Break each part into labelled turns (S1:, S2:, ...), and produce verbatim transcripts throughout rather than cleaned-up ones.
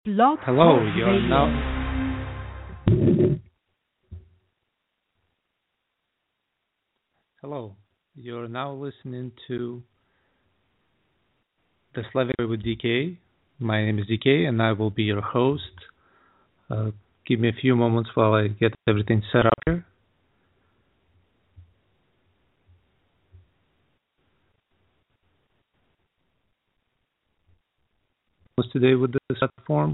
S1: Blog
S2: Hello,
S1: Talk
S2: you're
S1: Radio.
S2: now hello. You're now listening to the Slavic Way with D K. My name is D K, and I will be your host. Uh, give me a few moments while I get everything set up here. Was today with this platform?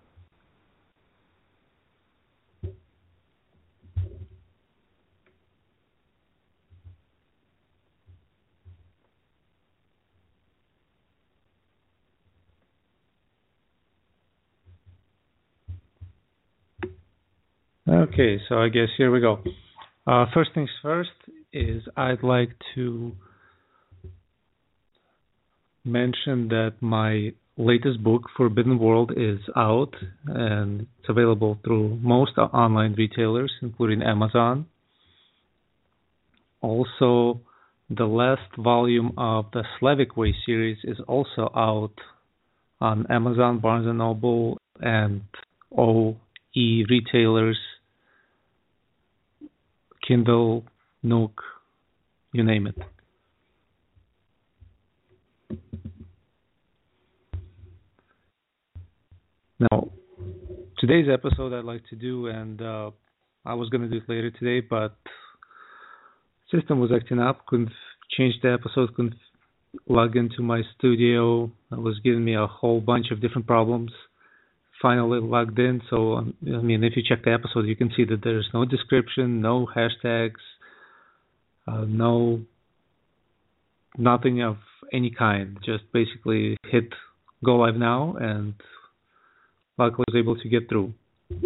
S2: Okay, so I guess here we go. Uh, first things first is I'd like to mention that my latest book, Forbidden World, is out and it's available through most online retailers, including Amazon. Also, the last volume of the Slavic Way series is also out on Amazon, Barnes and Noble, and all e-retailers, Kindle, Nook, you name it. Now, today's episode I'd like to do, and uh, I was going to do it later today, but system was acting up, couldn't change the episode, couldn't log into my studio. It was giving me a whole bunch of different problems. Finally logged in, so um, I mean, if you check the episode, you can see that there's no description, no hashtags, uh, no nothing of any kind. Just basically hit go live now, and luckily I was able to get through.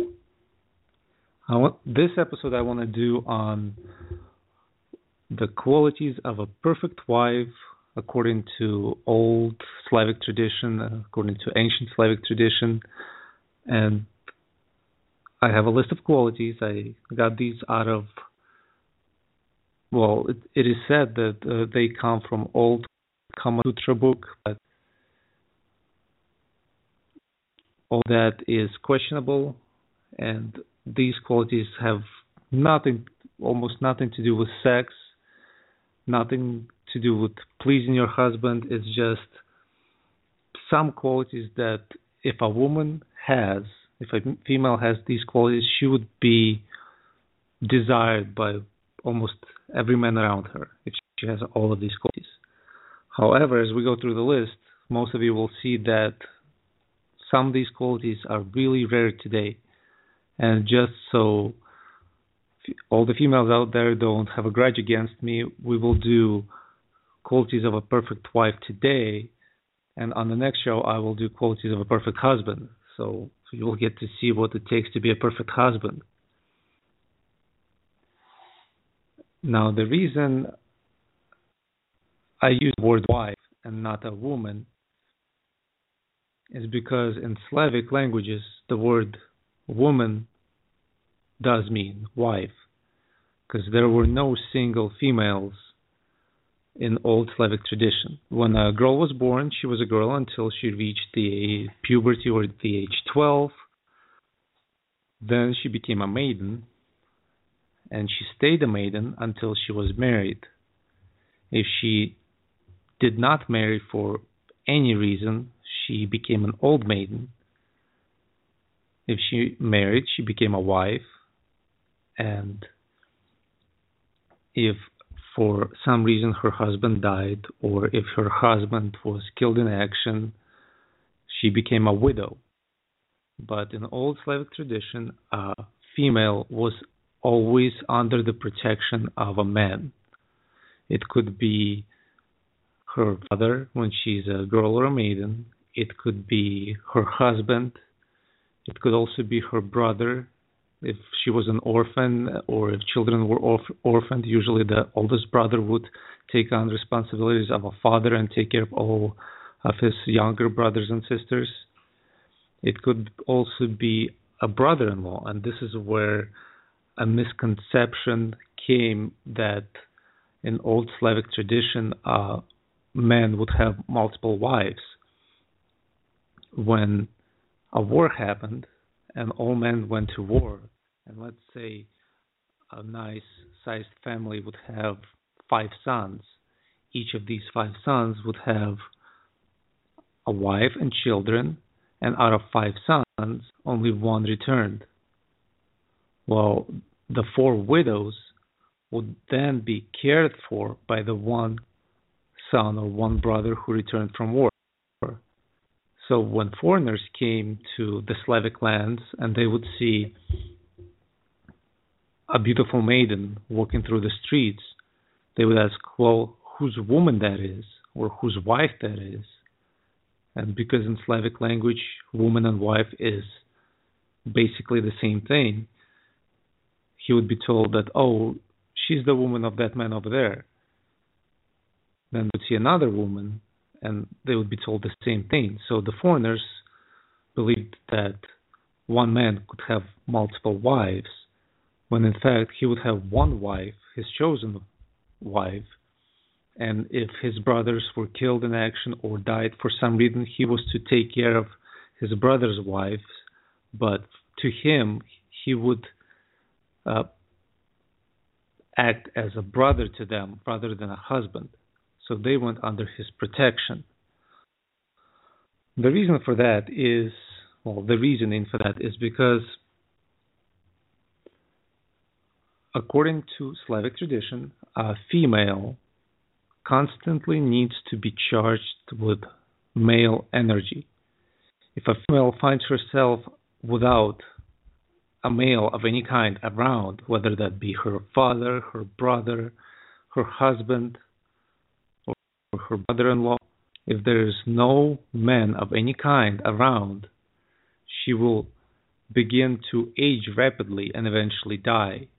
S2: I want this episode I want to do on the qualities of a perfect wife according to old Slavic tradition, according to ancient Slavic tradition. And I have a list of qualities. I got these out of, well, it, it is said that uh, they come from old Kama Sutra book, but all that is questionable, and these qualities have nothing, almost nothing to do with sex, nothing to do with pleasing your husband. It's just some qualities that if a woman has, if a female has these qualities, she would be desired by almost every man around her if she has all of these qualities. However, as we go through the list, most of you will see that some of these qualities are really rare today. And just so all the females out there don't have a grudge against me, we will do qualities of a perfect wife today, and on the next show I will do qualities of a perfect husband. So, so you will get to see what it takes to be a perfect husband. Now, the reason I use the word wife and not a woman is because in Slavic languages, the word woman does mean wife, because there were no single females in old Slavic tradition. When a girl was born, she was a girl until she reached the puberty or the age twelve. Then she became a maiden, and she stayed a maiden until she was married. If she did not marry for any reason, she became an old maiden. If she married, she became a wife. And if for some reason her husband died, or if her husband was killed in action, she became a widow. But in old Slavic tradition, a female was always under the protection of a man. It could be her father when she's a girl or a maiden. It could be her husband. It could also be her brother. If she was an orphan or if children were orph- orphaned, usually the oldest brother would take on responsibilities of a father and take care of all of his younger brothers and sisters. It could also be a brother-in-law, and this is where a misconception came that in old Slavic tradition, uh, men would have multiple wives, when a war happened and all men went to war, and let's say a nice sized family would have five sons. Each of these five sons would have a wife and children, and out of five sons, only one returned. Well, the four widows would then be cared for by the one son or one brother who returned from war. So when foreigners came to the Slavic lands and they would see a beautiful maiden walking through the streets, they would ask, well, whose woman that is, or whose wife that is. And because in Slavic language, woman and wife is basically the same thing, he would be told that, oh, she's the woman of that man over there. Then would see another woman, and they would be told the same thing. So the foreigners believed that one man could have multiple wives, when in fact he would have one wife, his chosen wife, and if his brothers were killed in action or died for some reason, he was to take care of his brother's wives, but to him, he would uh, act as a brother to them rather than a husband. So they went under his protection. The reason for that is, well, the reasoning for that is because according to Slavic tradition, a female constantly needs to be charged with male energy. If a female finds herself without a male of any kind around, whether that be her father, her brother, her husband, or her brother-in-law, if there is no man of any kind around, she will begin to age rapidly and eventually die.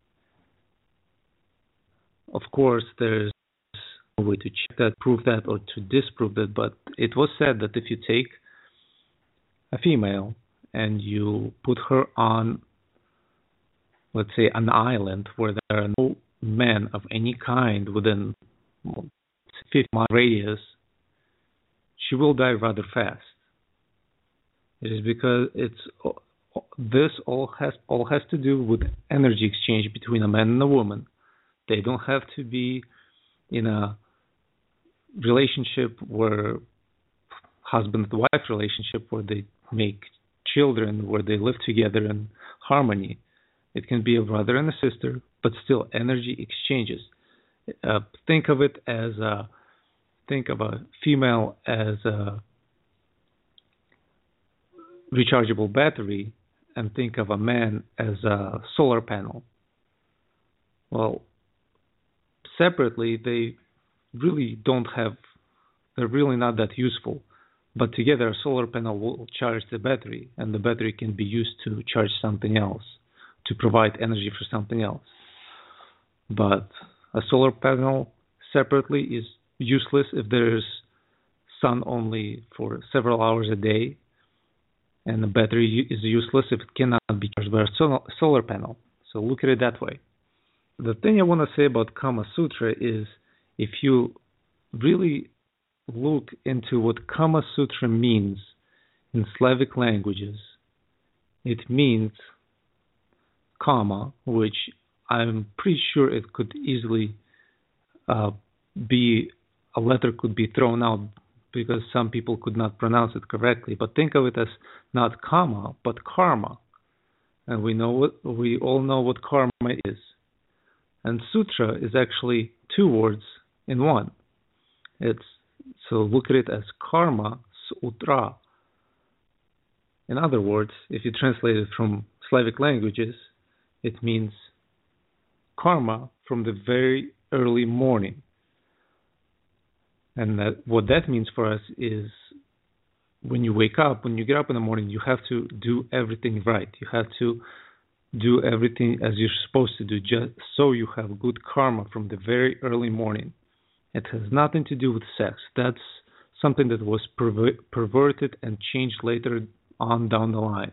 S2: Of course, there's no way to check that, prove that, or to disprove that, but it was said that if you take a female and you put her on, let's say, an island where there are no men of any kind within fifty mile radius, she will die rather fast. It is because it's this all has all has to do with energy exchange between a man and a woman. They don't have to be in a relationship where husband and wife relationship where they make children, where they live together in harmony. It can be a brother and a sister, but still energy exchanges. Uh, think of it as a think of a female as a rechargeable battery, and think of a man as a solar panel. Well, separately, they really don't have, they're really not that useful. But together, a solar panel will charge the battery, and the battery can be used to charge something else, to provide energy for something else. But a solar panel separately is useless if there's sun only for several hours a day, and the battery is useless if it cannot be charged by a solar panel. So look at it that way. The thing I want to say about Kama Sutra is, if you really look into what Kama Sutra means in Slavic languages, it means Kama, which I'm pretty sure it could easily uh, be, a letter could be thrown out because some people could not pronounce it correctly. But think of it as not Kama, but Karma. And we know what, we all know what karma is. And sutra is actually two words in one. It's so look at it as karma sutra. In other words, if you translate it from Slavic languages, it means karma from the very early morning. And that, what that means for us is when you wake up, when you get up in the morning, you have to do everything right. You have to do everything as you're supposed to do, just so you have good karma from the very early morning. It has nothing to do with sex. That's something that was perver- perverted and changed later on down the line.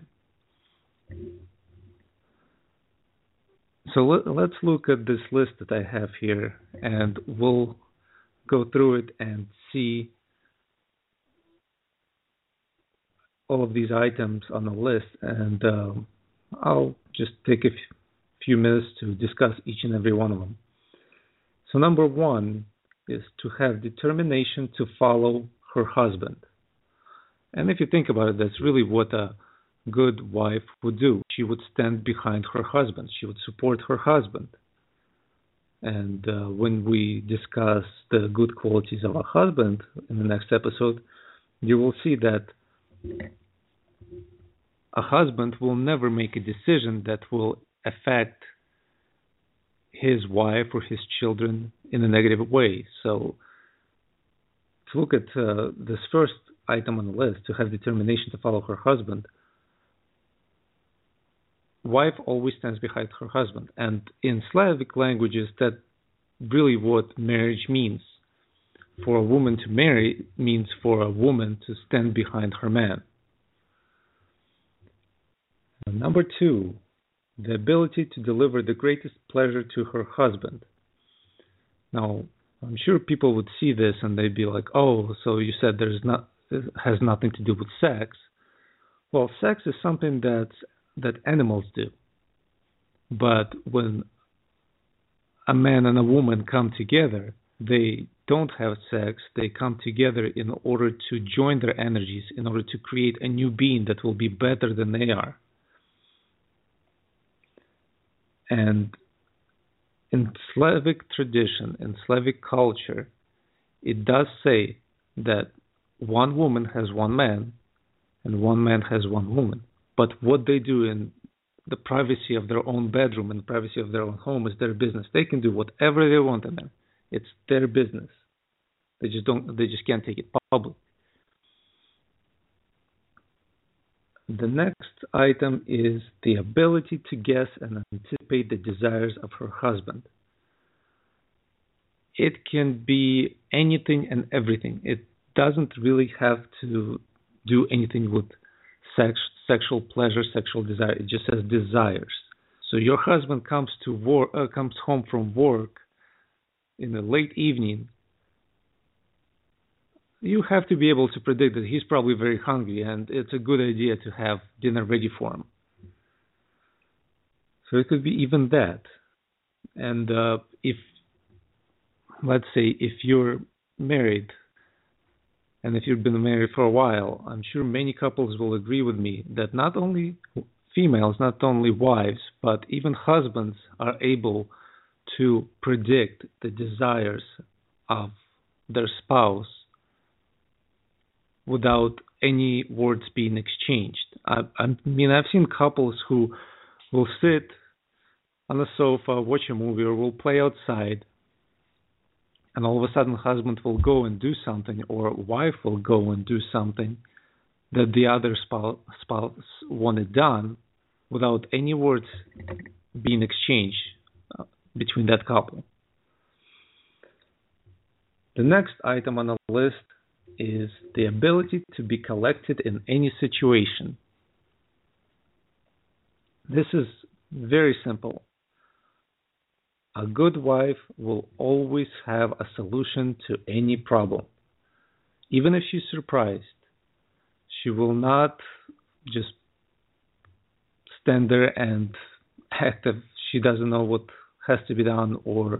S2: So let, let's look at this list that I have here, and we'll go through it and see all of these items on the list, and um, I'll just take a f- few minutes to discuss each and every one of them. So, number one is to have determination to follow her husband. And if you think about it, that's really what a good wife would do. She would stand behind her husband, she would support her husband. And uh, when we discuss the good qualities of a husband in the next episode, you will see that a husband will never make a decision that will affect his wife or his children in a negative way. So, to look at uh, this first item on the list, to have determination to follow her husband, wife always stands behind her husband. And in Slavic languages, that really what marriage means. For a woman to marry means for a woman to stand behind her man. And number two, the ability to deliver the greatest pleasure to her husband. Now, I'm sure people would see this and they'd be like, "Oh, so you said there's not it has nothing to do with sex." Well, sex is something that that animals do. But when a man and a woman come together, they don't have sex, they come together in order to join their energies, in order to create a new being that will be better than they are. And in Slavic tradition, in Slavic culture, it does say that one woman has one man and one man has one woman. But what they do in the privacy of their own bedroom and the privacy of their own home is their business. They can do whatever they want in there. It's their business. They just don't. They just can't take it public. The next item is the ability to guess and anticipate the desires of her husband. It can be anything and everything. It doesn't really have to do anything with sex, sexual pleasure, sexual desire. It just says desires. So your husband comes to work, uh, comes home from work in the late evening. You have to be able to predict that he's probably very hungry, and it's a good idea to have dinner ready for him. So it could be even that. And uh, if, let's say, if you're married, and if you've been married for a while, I'm sure many couples will agree with me that not only females, not only wives, but even husbands are able to predict the desires of their spouse without any words being exchanged. I, I mean, I've seen couples who will sit on the sofa, watch a movie, or will play outside, and all of a sudden husband will go and do something, or wife will go and do something that the other spouse, spouse wanted done without any words being exchanged uh, between that couple. The next item on the list is the ability to be collected in any situation. This is very simple. A good wife will always have a solution to any problem. Even if she's surprised, she will not just stand there and act as if she doesn't know what has to be done or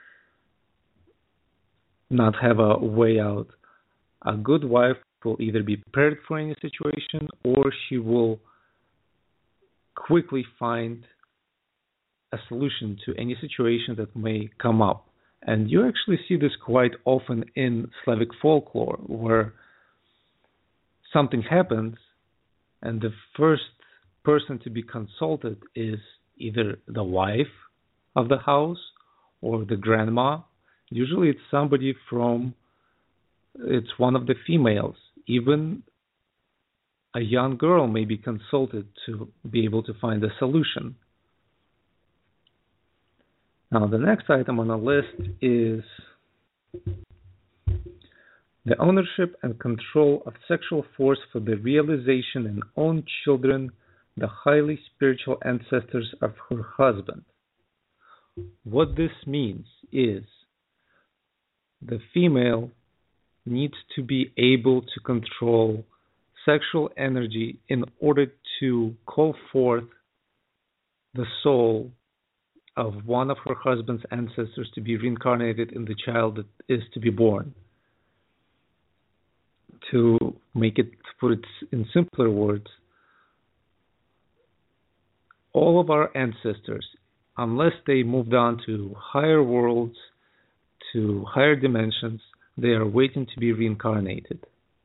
S2: not have a way out. A good wife will either be prepared for any situation or she will quickly find a solution to any situation that may come up. And you actually see this quite often in Slavic folklore, where something happens and the first person to be consulted is either the wife of the house or the grandma. Usually it's somebody from, it's one of the females. Even a young girl may be consulted to be able to find a solution. Now, the next item on the list is the ownership and control of sexual force for the realization in own children, the highly spiritual ancestors of her husband. What this means is the female needs to be able to control sexual energy in order to call forth the soul of one of her husband's ancestors to be reincarnated in the child that is to be born. To make it, put it in simpler words, all of our ancestors, unless they moved on to higher worlds, to higher dimensions, they are waiting to be reincarnated.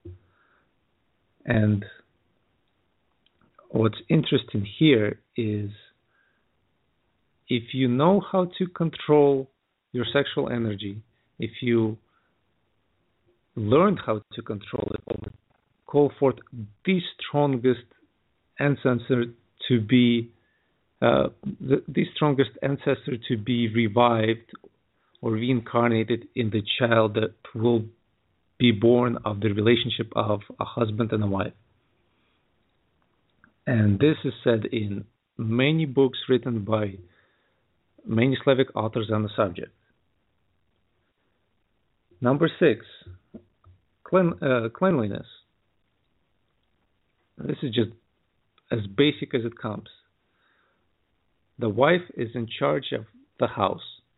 S2: And what's interesting here is if you know how to control your sexual energy, if you learned how to control it, or call forth the strongest ancestor to be uh, the, the strongest ancestor to be revived or reincarnated in the child that will be born of the relationship of a husband and a wife. And this is said in many books written by many Slavic authors on the subject. Number six, clean, uh, cleanliness. This is just as basic as it comes. The wife is in charge of the house.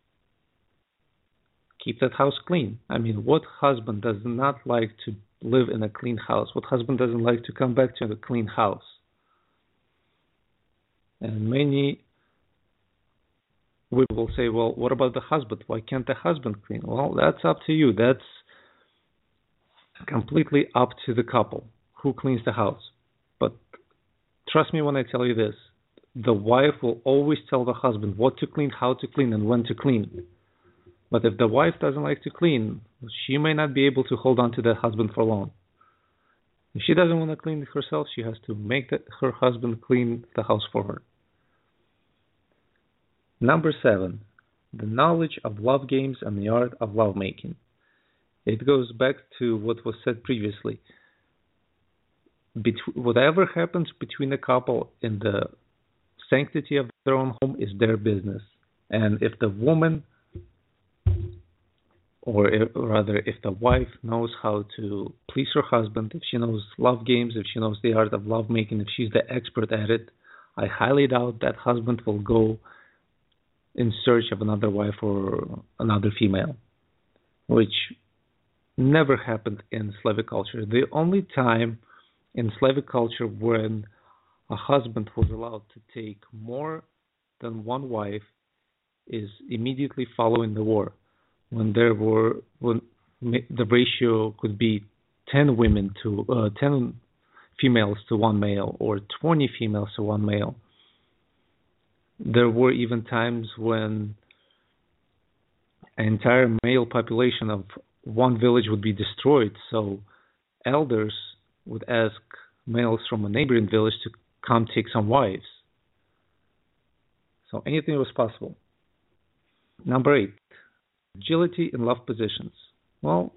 S2: Keep that house clean. I mean, what husband does not like to live in a clean house? What husband doesn't like to come back to a clean house? And many we will say, well, what about the husband? Why can't the husband clean? Well, that's up to you. That's completely up to the couple who cleans the house. But trust me when I tell you this, the wife will always tell the husband what to clean, how to clean, and when to clean. But if the wife doesn't like to clean, she may not be able to hold on to that husband for long. If she doesn't want to clean it herself, she has to make the, her husband clean the house for her. Number seven, the knowledge of love games and the art of lovemaking. It goes back to what was said previously. Bet- whatever happens between a couple in the sanctity of their own home is their business. And if the woman, or if, rather if the wife knows how to please her husband, if she knows love games, if she knows the art of lovemaking, if she's the expert at it, I highly doubt that husband will go in search of another wife or another female, which never happened in Slavic culture. The only time in Slavic culture when a husband was allowed to take more than one wife is immediately following the war, when there were when the ratio could be ten women to uh, ten females to one male, or twenty females to one male. There were even times when an entire male population of one village would be destroyed, so elders would ask males from a neighboring village to come take some wives. So anything was possible. Number eight, agility in love positions. Well,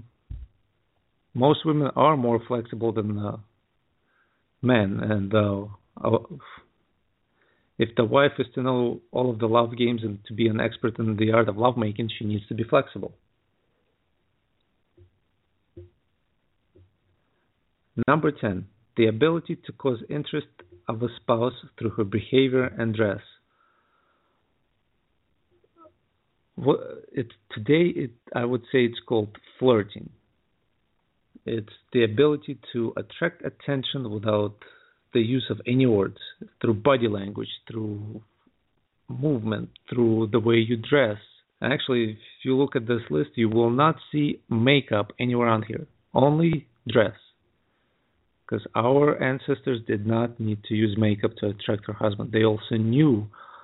S2: most women are more flexible than uh, men, and uh, if the wife is to know all of the love games and to be an expert in the art of lovemaking, she needs to be flexible. Number ten, the ability to cause interest of a spouse through her behavior and dress. What, it, today, it, I would say it's called flirting. It's the ability to attract attention without the use of any words, through body language, through movement, through the way you dress. And actually, if you look at this list, you will not see makeup anywhere on here, only dress. Because our ancestors did not need to use makeup to attract her husband. They also knew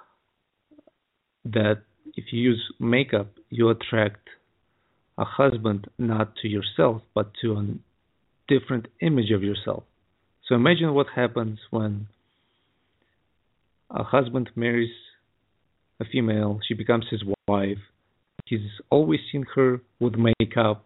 S2: that if you use makeup, you attract a husband not to yourself, but to a different image of yourself. So imagine what happens when a husband marries a female, she becomes his wife. He's always seen her with makeup,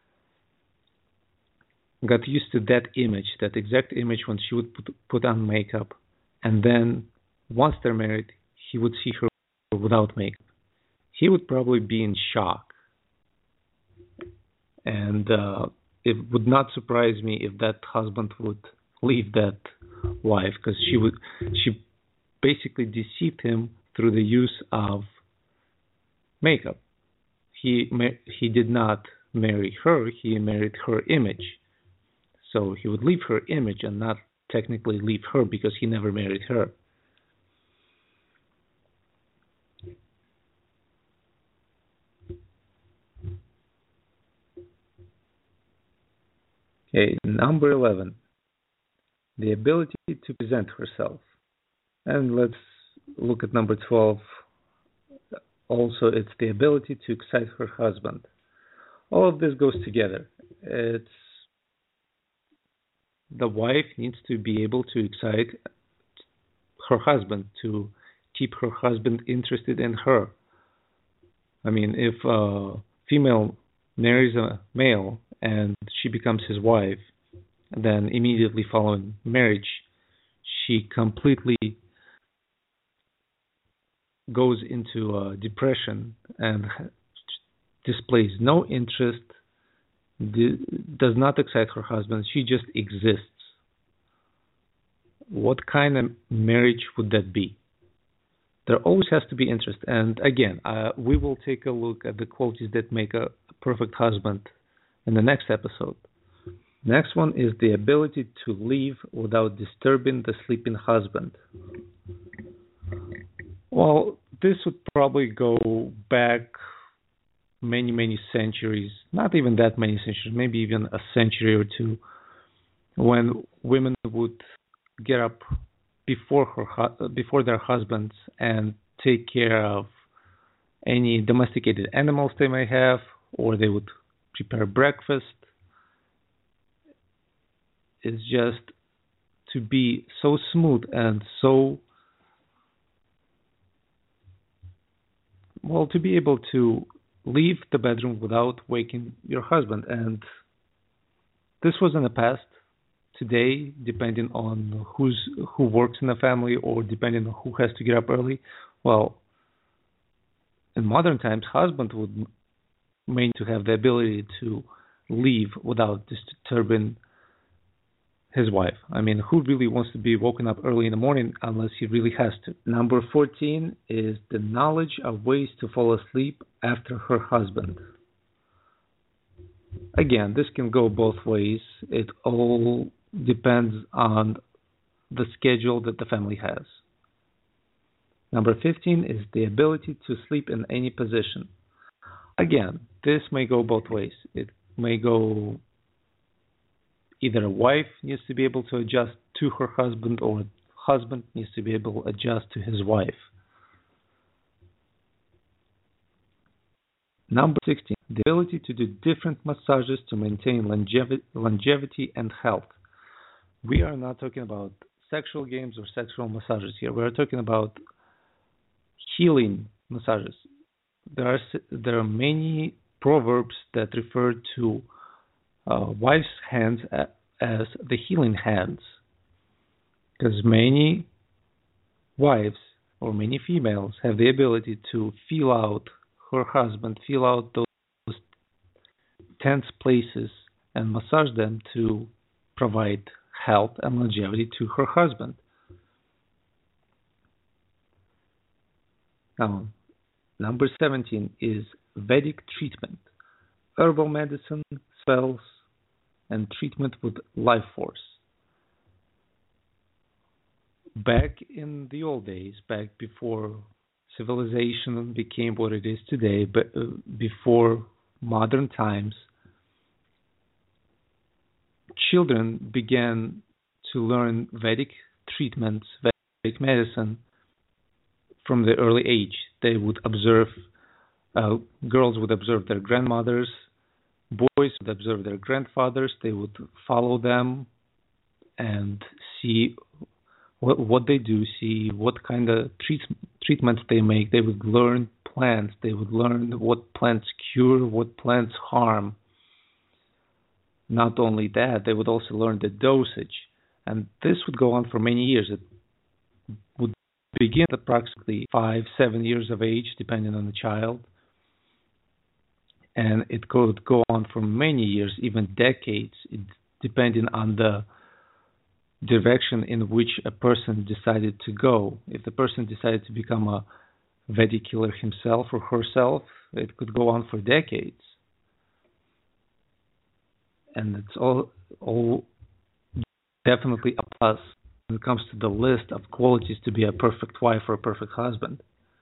S2: got used to that image, that exact image when she would put, put on makeup. And then once they're married, he would see her without makeup. He would probably be in shock. And uh, it would not surprise me if that husband would leave that wife, because she would she basically deceived him through the use of makeup. He ma- he did not marry her; he married her image. So he would leave her image and not technically leave her because he never married her. Okay, number eleven, the ability to present herself. And let's look at number twelve. Also, it's the ability to excite her husband. All of this goes together. It's the wife needs to be able to excite her husband, to keep her husband interested in her. I mean, if a female marries a male and she becomes his wife, then immediately following marriage, she completely goes into a depression and displays no interest, does not excite her husband. She just exists. What kind of marriage would that be? There always has to be interest. And again, uh, we will take a look at the qualities that make a perfect husband in the next episode. Next one is the ability to leave without disturbing the sleeping husband. Well, this would probably go back many, many centuries, not even that many centuries, maybe even a century or two, when women would get up before her before their husbands and take care of any domesticated animals they may have, or they would prepare breakfast. It's just to be so smooth and so well, to be able to leave the bedroom without waking your husband. And this was in the past. Today, depending on who's who works in the family or depending on who has to get up early, well, in modern times, husband would mean to have the ability to leave without disturbing his wife. I mean, who really wants to be woken up early in the morning unless he really has to? Number fourteen is the knowledge of ways to fall asleep after her husband. Again, this can go both ways. It all depends on the schedule that the family has. Number fifteen is the ability to sleep in any position. Again, this may go both ways. It may go either a wife needs to be able to adjust to her husband, or a husband needs to be able to adjust to his wife. Number sixteen, the ability to do different massages to maintain longevi- longevity and health. We are not talking about sexual games or sexual massages here. We are talking about healing massages. There are there are many proverbs that refer to uh, wives' hands as the healing hands, because many wives or many females have the ability to feel out her husband, feel out those tense places, and massage them to provide health and longevity to her husband. Now, number seventeen is Vedic treatment, herbal medicine, spells, and treatment with life force. Back in the old days, back before civilization became what it is today, but uh, before modern times, children began to learn Vedic treatments, Vedic medicine from the early age. They would observe, uh, girls would observe their grandmothers, boys would observe their grandfathers. They would follow them and see what what they do, see what kind of treat, treatments they make. They would learn plants. They would learn what plants cure, what plants harm. Not only that, they would also learn the dosage. And this would go on for many years. It would begin at approximately five, seven years of age, depending on the child. and it could go on for many years, even decades, it, depending on the direction in which a person decided to go. If the person decided to become a Vedic healer himself or herself, it could go on for decades. And it's all, all definitely a plus when it comes to the list of qualities to be a perfect wife or a perfect husband.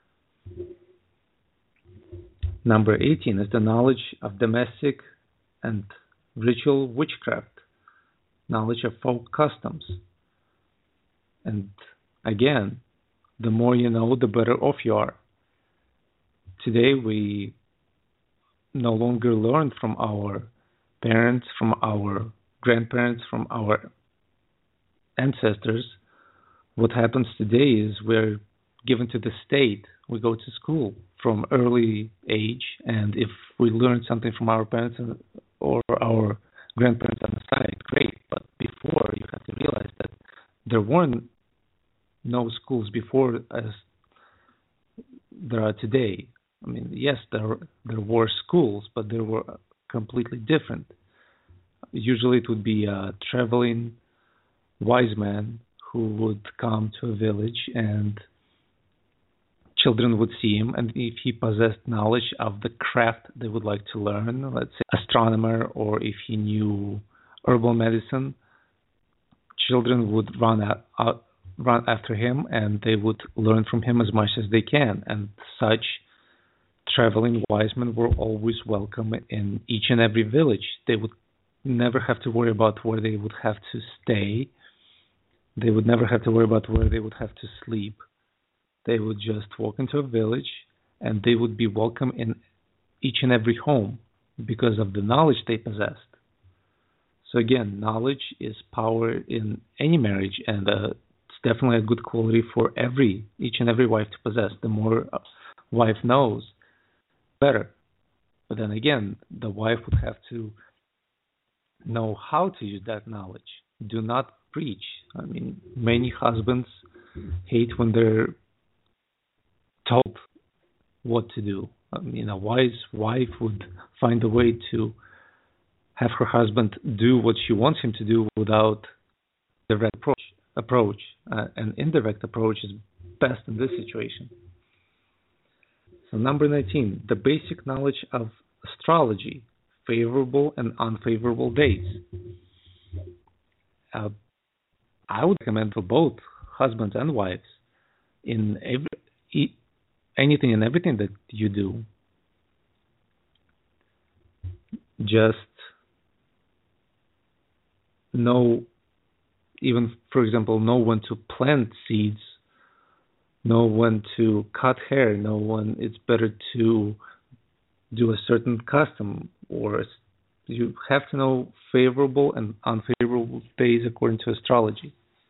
S2: Number eighteen is the knowledge of domestic and ritual witchcraft, knowledge of folk customs. And again, the more you know, the better off you are. Today we no longer learn from our parents, from our grandparents, from our ancestors. What happens today is we're given to the state. We go to school from early age, and if we learn something from our parents or our grandparents on the side, great. But before, you have to realize that there weren't no schools before as there are today. I mean, yes, there there were schools, but they were completely different. Usually, it would be a traveling wise man who would come to a village, and children would see him, and if he possessed knowledge of the craft they would like to learn, let's say astronomer, or if he knew herbal medicine, children would run out, out run after him, and they would learn from him as much as they can. And such traveling wise men were always welcome in each and every village. They would never have to worry about where they would have to stay. They would never have to worry about where they would have to sleep. They would just walk into a village, and they would be welcome in each and every home because of the knowledge they possessed. So again, knowledge is power in any marriage, and uh, it's definitely a good quality for every each and every wife to possess. The more a wife knows, better. But then again, the wife would have to know how to use that knowledge. Do not preach. I mean, many husbands hate when they're told what to do. I mean, a wise wife would find a way to have her husband do what she wants him to do without direct approach. approach. Uh, an indirect approach is best in this situation. So number nineteen, the basic knowledge of astrology, favorable and unfavorable days. Uh, I would recommend for both husbands and wives in every, anything and everything that you do. Just know, even for example, know when to plant seeds, know when to cut hair, know when it's better to do a certain custom, or you have to know favorable and unfavorable days according to astrology.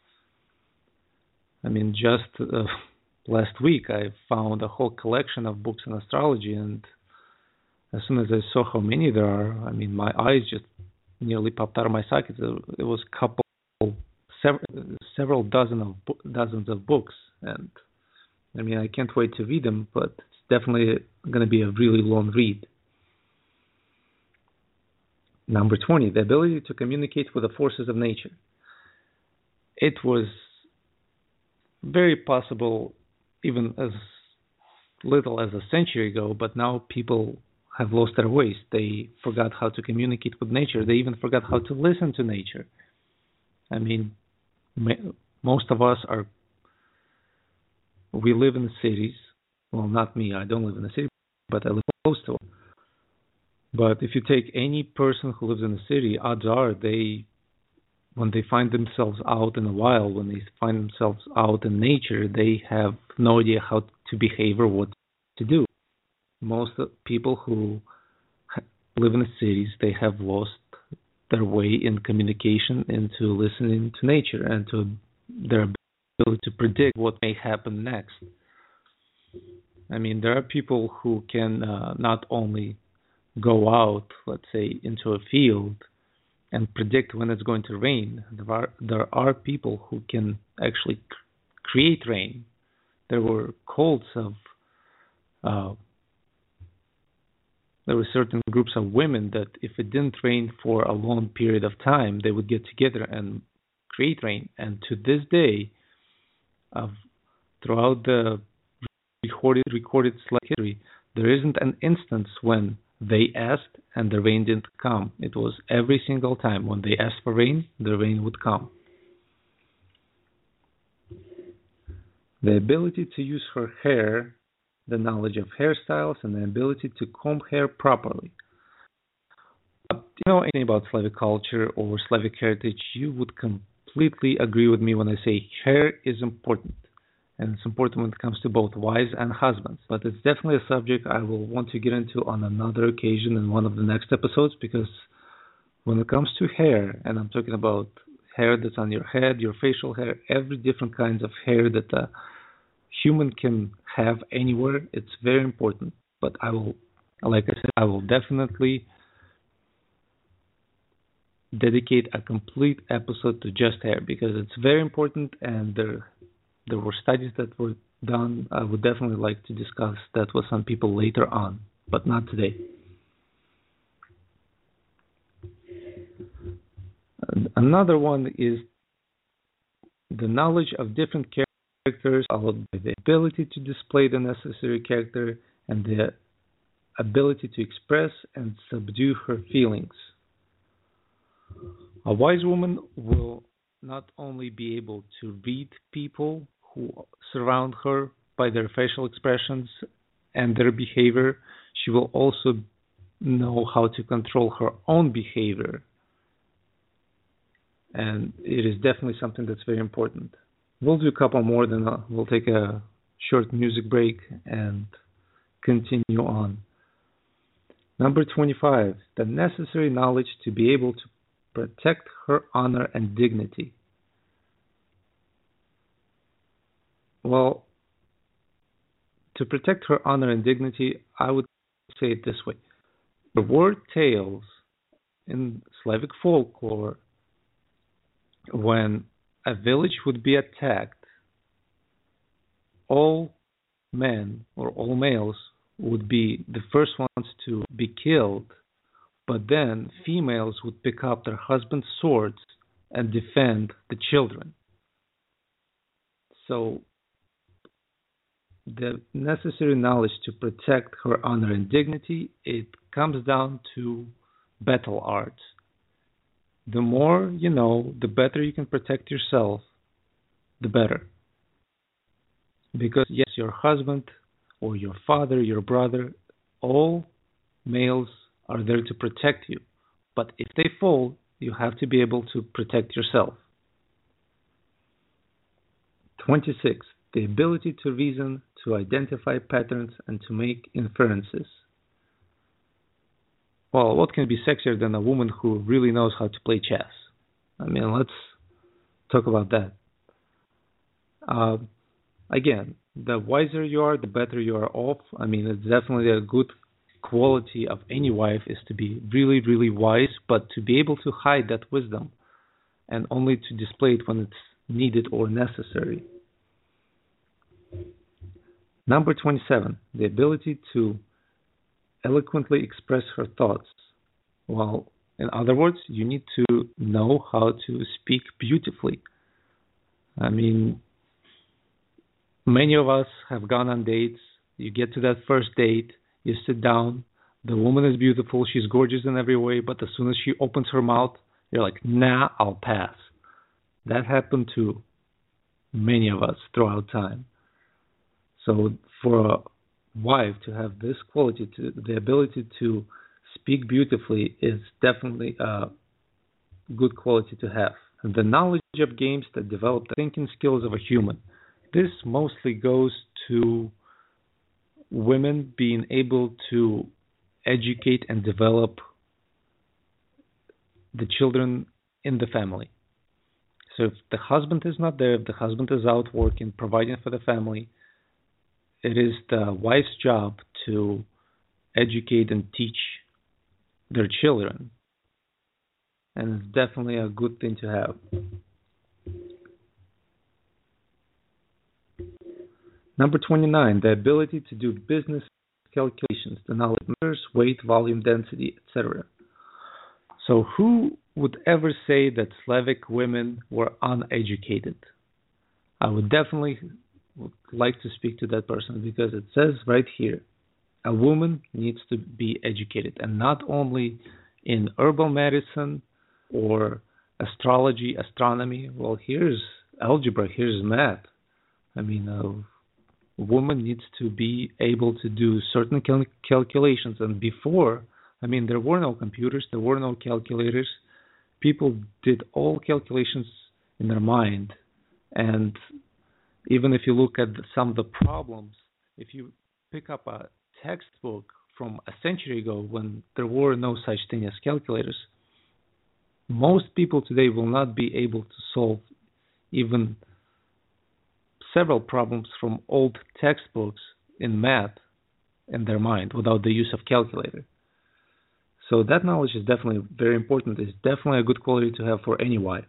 S2: I mean, just uh, last week I found a whole collection of books on astrology, and as soon as I saw how many there are, I mean, my eyes just nearly popped out of my sockets. It was a couple, several, several dozen of dozens of books, and I mean, I can't wait to read them, but it's definitely going to be a really long read. Number twenty, the ability to communicate with the forces of nature. It was very possible even as little as a century ago, but now people have lost their ways. They forgot how to communicate with nature. They even forgot how to listen to nature. I mean, most of us are, we live in the cities. Well, not me, I don't live in the city, but I live close to it. But if you take any person who lives in the city, odds are they, when they find themselves out in the wild, when they find themselves out in nature, they have no idea how to behave or what to do. Most of the people who live in the cities, they have lost their way in communication and to listening to nature and to their ability to predict what may happen next. I mean, there are people who can uh, not only go out, let's say, into a field and predict when it's going to rain. There are there are people who can actually create rain. There were cults of uh, there were certain groups of women that if it didn't rain for a long period of time, they would get together and create rain. And to this day, of throughout the recorded recorded Slavic history, there isn't an instance when they asked and the rain didn't come. It was every single time when they asked for rain, the rain would come. The ability to use her hair, the knowledge of hairstyles, and the ability to comb hair properly. If you know anything about Slavic culture or Slavic heritage, you would completely agree with me when I say hair is important. And it's important when it comes to both wives and husbands. But it's definitely a subject I will want to get into on another occasion in one of the next episodes, because when it comes to hair, and I'm talking about hair that's on your head, your facial hair, every different kinds of hair that a human can have anywhere, it's very important. But I will, like I said, I will definitely dedicate a complete episode to just hair, because it's very important, and there there were studies that were done. I would definitely like to discuss that with some people later on, but not today. Another one is the knowledge of different characters, followed by the ability to display the necessary character and the ability to express and subdue her feelings. A wise woman will not only be able to read people who surround her by their facial expressions and their behavior, she will also know how to control her own behavior. And it is definitely something that's very important. We'll do a couple more, then we'll take a short music break and continue on. Number twenty-five, the necessary knowledge to be able to protect her honor and dignity. Well, to protect her honor and dignity, I would say it this way. The word tales in Slavic folklore, when a village would be attacked, all men or all males would be the first ones to be killed, but then females would pick up their husband's swords and defend the children. So the necessary knowledge to protect her honor and dignity, it comes down to battle arts. The more you know, the better you can protect yourself, the better. Because yes, your husband or your father, your brother, all males are there to protect you. But if they fall, you have to be able to protect yourself. twenty-six. The ability to reason, to identify patterns, and to make inferences. Well, what can be sexier than a woman who really knows how to play chess? I mean, let's talk about that. Uh, again, the wiser you are, the better you are off. I mean, it's definitely a good quality of any wife is to be really, really wise, but to be able to hide that wisdom and only to display it when it's needed or necessary. Number twenty-seven, the ability to eloquently express her thoughts. Well, in other words, you need to know how to speak beautifully. I mean, many of us have gone on dates. You get to that first date, you sit down, the woman is beautiful, she's gorgeous in every way, but as soon as she opens her mouth, you're like, nah, I'll pass. That happened to many of us throughout time. So for a wife to have this quality, to the ability to speak beautifully, is definitely a good quality to have. And the knowledge of games that develop the thinking skills of a human. This mostly goes to women being able to educate and develop the children in the family. So if the husband is not there, if the husband is out working, providing for the family, it is the wife's job to educate and teach their children. And it's definitely a good thing to have. Number twenty-nine, the ability to do business calculations, the knowledge of meters, weight, volume, density, et cetera. So who would ever say that Slavic women were uneducated? I would definitely would like to speak to that person because it says right here, a woman needs to be educated, and not only in herbal medicine or astrology, astronomy. Well, here's algebra, here's math. I mean, a woman needs to be able to do certain cal- calculations. And before, I mean, there were no computers, there were no calculators. People did all calculations in their mind. And even if you look at some of the problems, if you pick up a textbook from a century ago when there were no such thing as calculators, most people today will not be able to solve even several problems from old textbooks in math in their mind without the use of calculator. So that knowledge is definitely very important. It's definitely a good quality to have for any wife.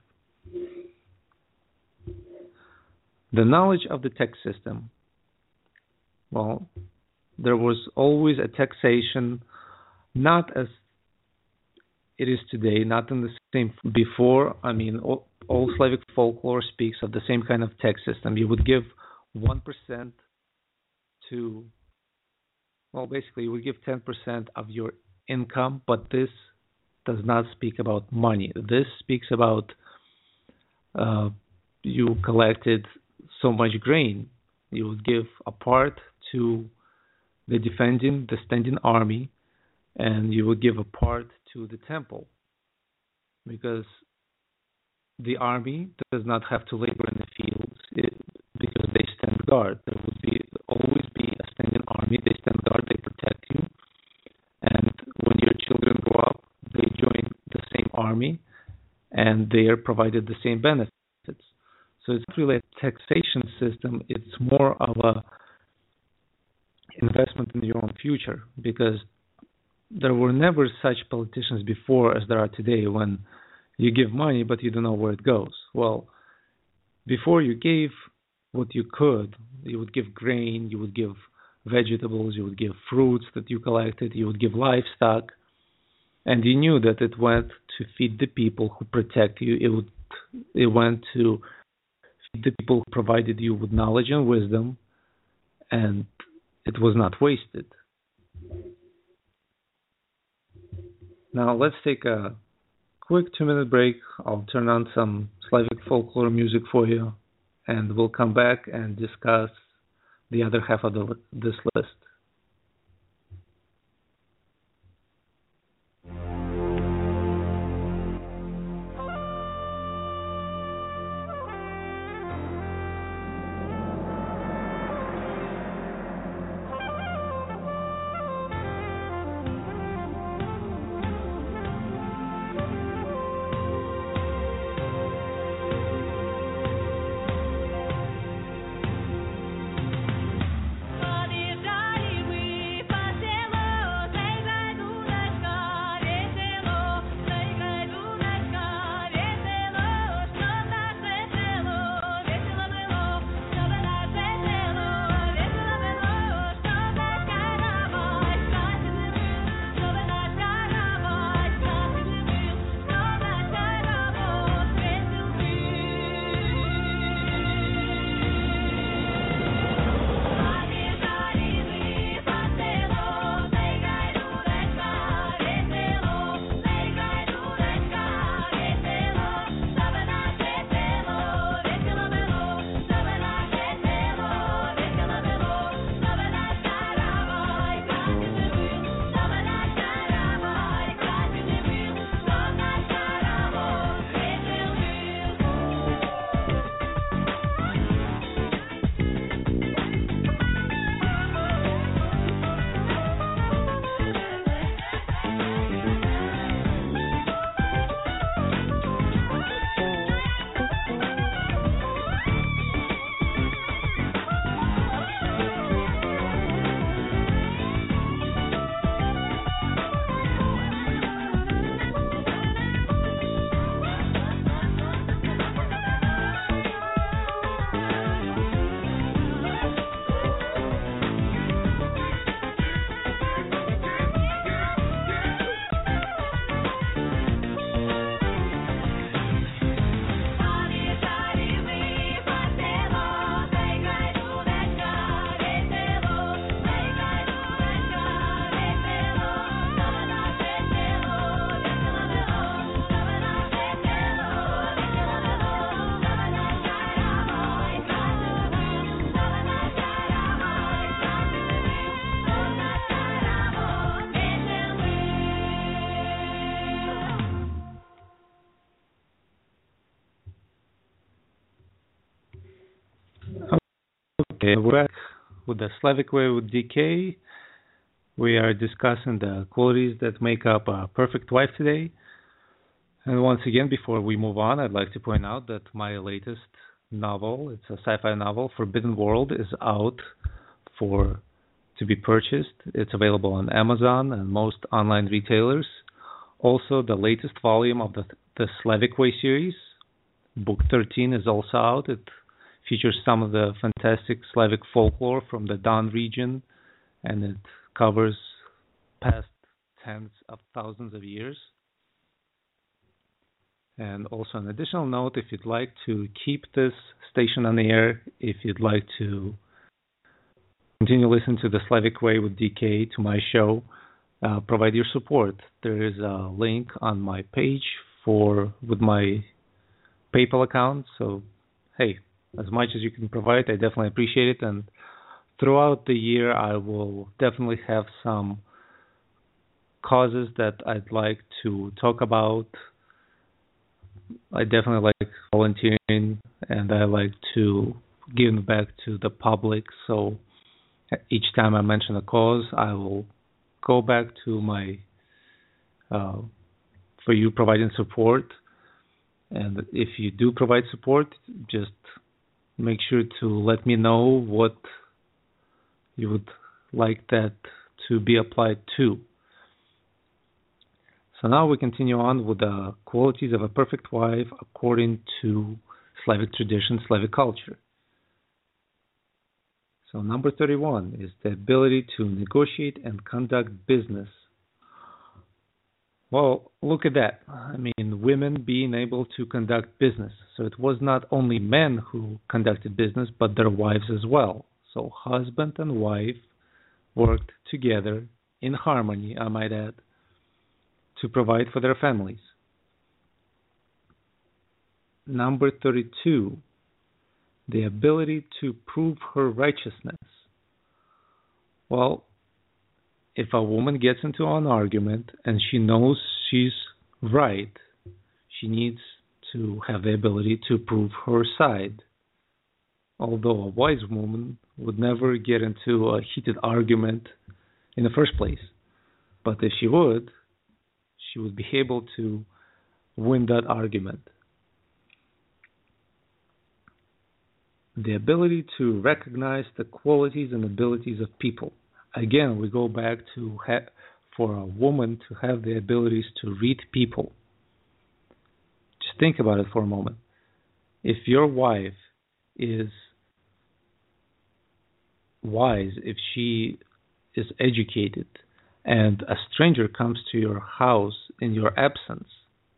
S2: The knowledge of the tax system. Well, there was always a taxation, not as it is today, not in the same before. I mean, all, all Slavic folklore speaks of the same kind of tax system. You would give one percent to, well, basically you would give ten percent of your income, but this does not speak about money. This speaks about uh, you collected so much grain. You would give a part to the defending, the standing army, and you would give a part to the temple, because the army does not have to labor in the fields it, because they stand guard. There would be always be a standing army. They stand guard. They protect you, and when your children grow up, they join the same army, and they are provided the same benefits. So it's not really a taxation system. It's more of a investment in your own future, because there were never such politicians before as there are today, when you give money but you don't know where it goes. Well, before you gave what you could, you would give grain, you would give vegetables, you would give fruits that you collected, you would give livestock, and you knew that it went to feed the people who protect you. It would, it went to feed the people who provided you with knowledge and wisdom, and it was not wasted. Now let's take a quick two-minute break. I'll turn on some Slavic folklore music for you, and we'll come back and discuss the other half of the, this list.
S1: Body
S2: Okay, we're back with the Slavic way with D K. We are discussing the qualities that make up a perfect wife today. And once again, before we move on, I'd like to point out that my latest novel, it's a sci-fi novel, Forbidden World, is out for to be purchased. It's available on Amazon and most online retailers. Also, the latest volume of the the Slavic Way series, Book thirteen, is also out. It features some of the fantastic Slavic folklore from the Don region, and it covers past tens of thousands of years. And also an additional note, if you'd like to keep this station on the air, if you'd like to continue listening to the Slavic Way with D K, to my show, uh, provide your support. There is a link on my page for with my PayPal account. So, hey, as much as you can provide, I definitely appreciate it. And throughout the year, I will definitely have some causes that I'd like to talk about. I definitely like volunteering, and I like to give back to the public. So each time I mention a cause, I will go back to my uh, for you providing support. And if you do provide support, just make sure to let me know what you would like that to be applied to. So now we continue on with the qualities of a perfect wife according to Slavic tradition, Slavic culture. So number thirty-one is the ability to negotiate and conduct business. Well, look at that. I mean, women being able to conduct business. So it was not only men who conducted business, but their wives as well. So husband and wife worked together in harmony, I might add, to provide for their families. Number thirty-two, the ability to prove her righteousness. Well, if a woman gets into an argument and she knows she's right, she needs to have the ability to prove her side. Although a wise woman would never get into a heated argument in the first place. But if she would, she would be able to win that argument. The ability to recognize the qualities and abilities of people. Again, we go back to ha- for a woman to have the abilities to read people. Just think about it for a moment. If your wife is wise, if she is educated, and a stranger comes to your house in your absence,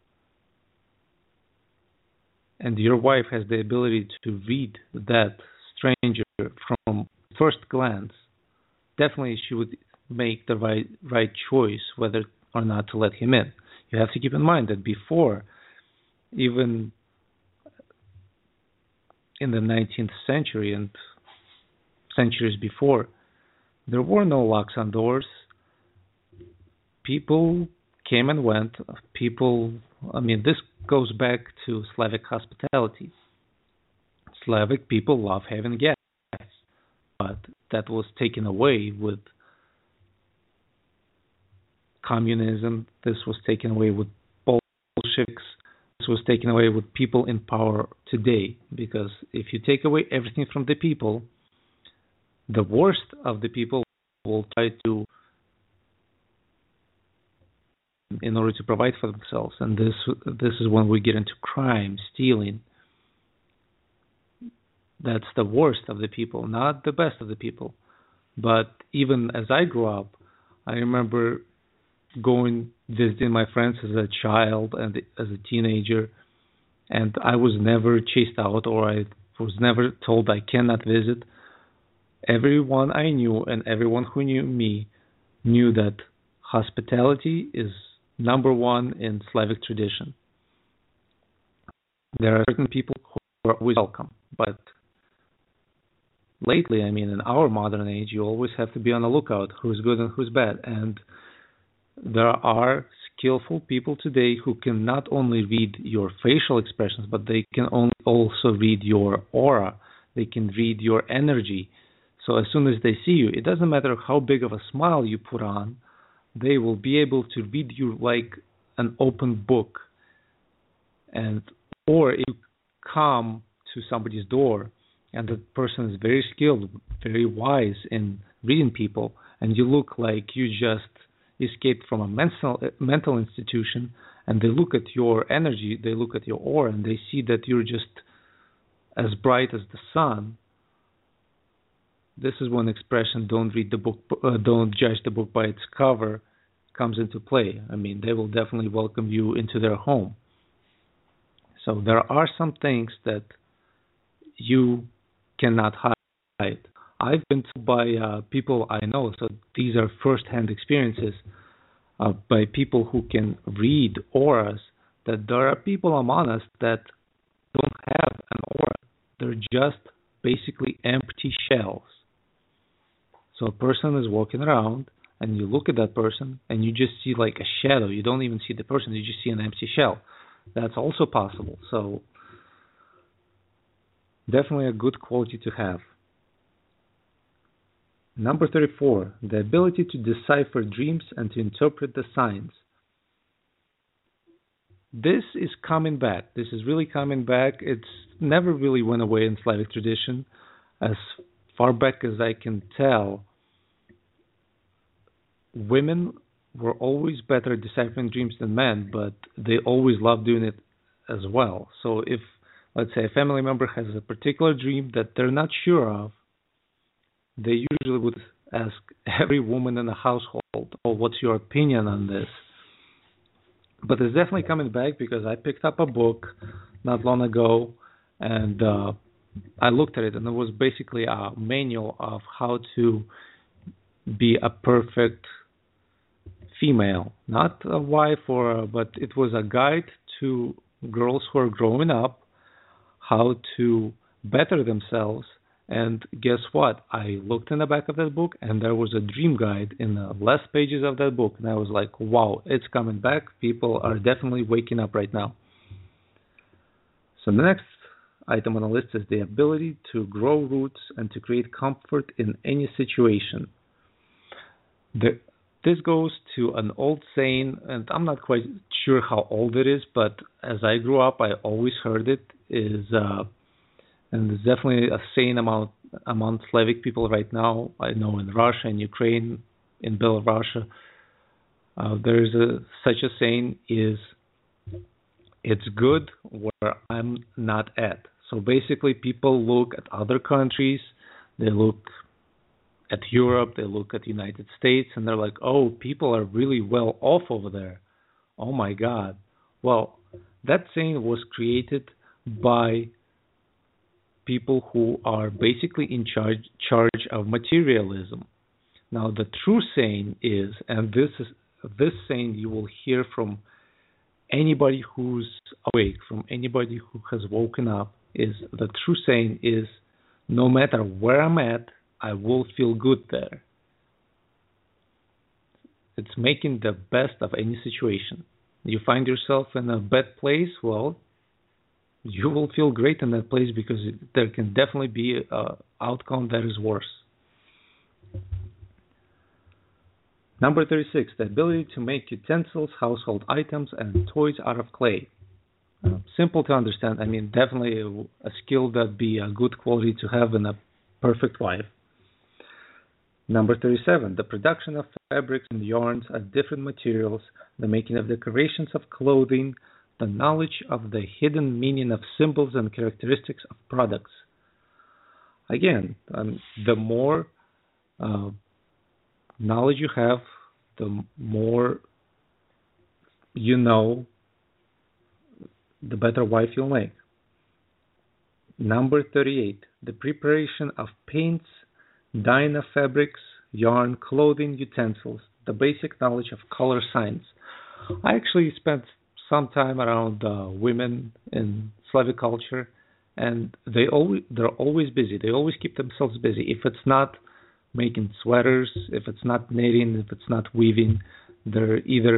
S2: and your wife has the ability to read that stranger from first glance, definitely she would make the right right choice whether or not to let him in. You have to keep in mind that before, even in the nineteenth century and centuries before, there were no locks on doors. People came and went. People, I mean, this goes back to Slavic hospitality. Slavic people love having guests, but that was taken away with communism. This was taken away with Bolsheviks. This was taken away with people in power today. Because if you take away everything from the people, the worst of the people will try to, in order to provide for themselves. And this this is when we get into crime, stealing. That's the worst of the people, not the best of the people. But even as I grew up, I remember going visiting my friends as a child and as a teenager, and I was never chased out, or I was never told I cannot visit. Everyone I knew and everyone who knew me knew that hospitality is number one in Slavic tradition. There are certain people who are always welcome, but lately, I mean, in our modern age, you always have to be on the lookout who's good and who's bad. And there are skillful people today who can not only read your facial expressions, but they can only also read your aura. They can read your energy. So as soon as they see you, it doesn't matter how big of a smile you put on, they will be able to read you like an open book. And or if you come to somebody's door and the person is very skilled, very wise in reading people, and you look like you just escaped from a mental mental institution, and they look at your energy, they look at your aura, and they see that you're just as bright as the sun. This is when expression "don't read the book, uh, don't judge the book by its cover" comes into play. I mean, they will definitely welcome you into their home. So there are some things that you cannot hide. I've been told by uh, people I know, so these are first-hand experiences, uh, by people who can read auras, that there are people among us that don't have an aura. They're just basically empty shells. So a person is walking around, and you look at that person, and you just see like a shadow. You don't even see the person, you just see an empty shell. That's also possible. So definitely a good quality to have. Number thirty-four, the ability to decipher dreams and to interpret the signs. This is coming back. This is really coming back. It's never really went away in Slavic tradition. As far back as I can tell, women were always better at deciphering dreams than men, but they always loved doing it as well. So if, let's say, a family member has a particular dream that they're not sure of, they usually would ask every woman in the household, "Oh, what's your opinion on this?" But it's definitely coming back, because I picked up a book not long ago, and uh, I looked at it, and it was basically a manual of how to be a perfect female, not a wife, or a, but it was a guide to girls who are growing up, how to better themselves. And guess what? I looked in the back of that book, and there was a dream guide in the last pages of that book, and I was like, wow, it's coming back. People are definitely waking up right now. So the next item on the list is the ability to grow roots and to create comfort in any situation. The, this goes to an old saying, and I'm not quite sure how old it is, but as I grew up, I always heard it, is... Uh, And there's definitely a saying among among Slavic people right now. I know in Russia and Ukraine, in Belarus, uh, there's a, such a saying is, "It's good where I'm not at." So basically, people look at other countries, they look at Europe, they look at the United States, and they're like, "Oh, people are really well off over there. Oh my God." Well, that saying was created by people who are basically in charge charge of materialism. Now, the true saying is, and this is this saying you will hear from anybody who's awake, from anybody who has woken up, is the true saying is, no matter where I'm at, I will feel good there. It's making the best of any situation. You find yourself in a bad place, well, you will feel great in that place, because there can definitely be an outcome that is worse. Number thirty-six, the ability to make utensils, household items, and toys out of clay. Uh, simple to understand. I mean, definitely a, a skill that would be a good quality to have in a perfect wife. Number thirty-seven, the production of fabrics and yarns of different materials, the making of decorations of clothing, the knowledge of the hidden meaning of symbols and characteristics of products. Again, um, the more uh, knowledge you have, the more you know, the better wife you'll make. Number thirty-eight, the preparation of paints, dyeing of fabrics, yarn, clothing, utensils, the basic knowledge of color science. I actually spent some time around uh, women in Slavic culture, and they always they're always busy. They always keep themselves busy. If it's not making sweaters, if it's not knitting, if it's not weaving, they're either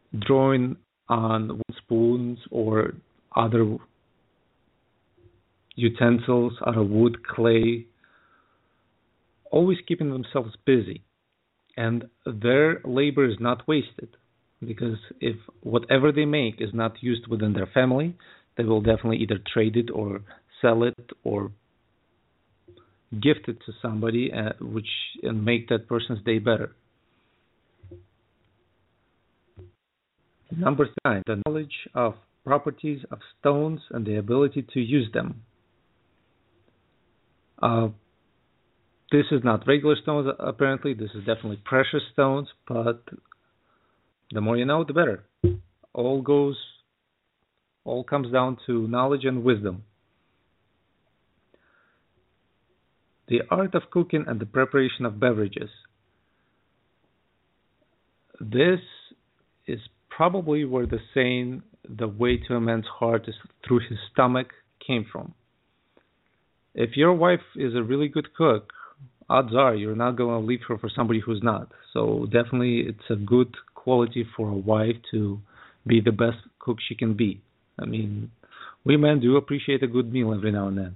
S2: drawing on spoons or other utensils out of wood, clay, always keeping themselves busy. And their labor is not wasted because if whatever they make is not used within their family, they will definitely either trade it or sell it or gift it to somebody, uh, which and make that person's day better. Number nine, the knowledge of properties of stones and the ability to use them. Uh, this is not regular stones, apparently. This is definitely precious stones, but the more you know, the better. All goes, all comes down to knowledge and wisdom. The art of cooking and the preparation of beverages. This is probably where the saying, the way to a man's heart is through his stomach, came from. If your wife is a really good cook, odds are you're not going to leave her for somebody who's not. So definitely it's a good quality for a wife to be the best cook she can be. I mean, we men do appreciate a good meal every now and then.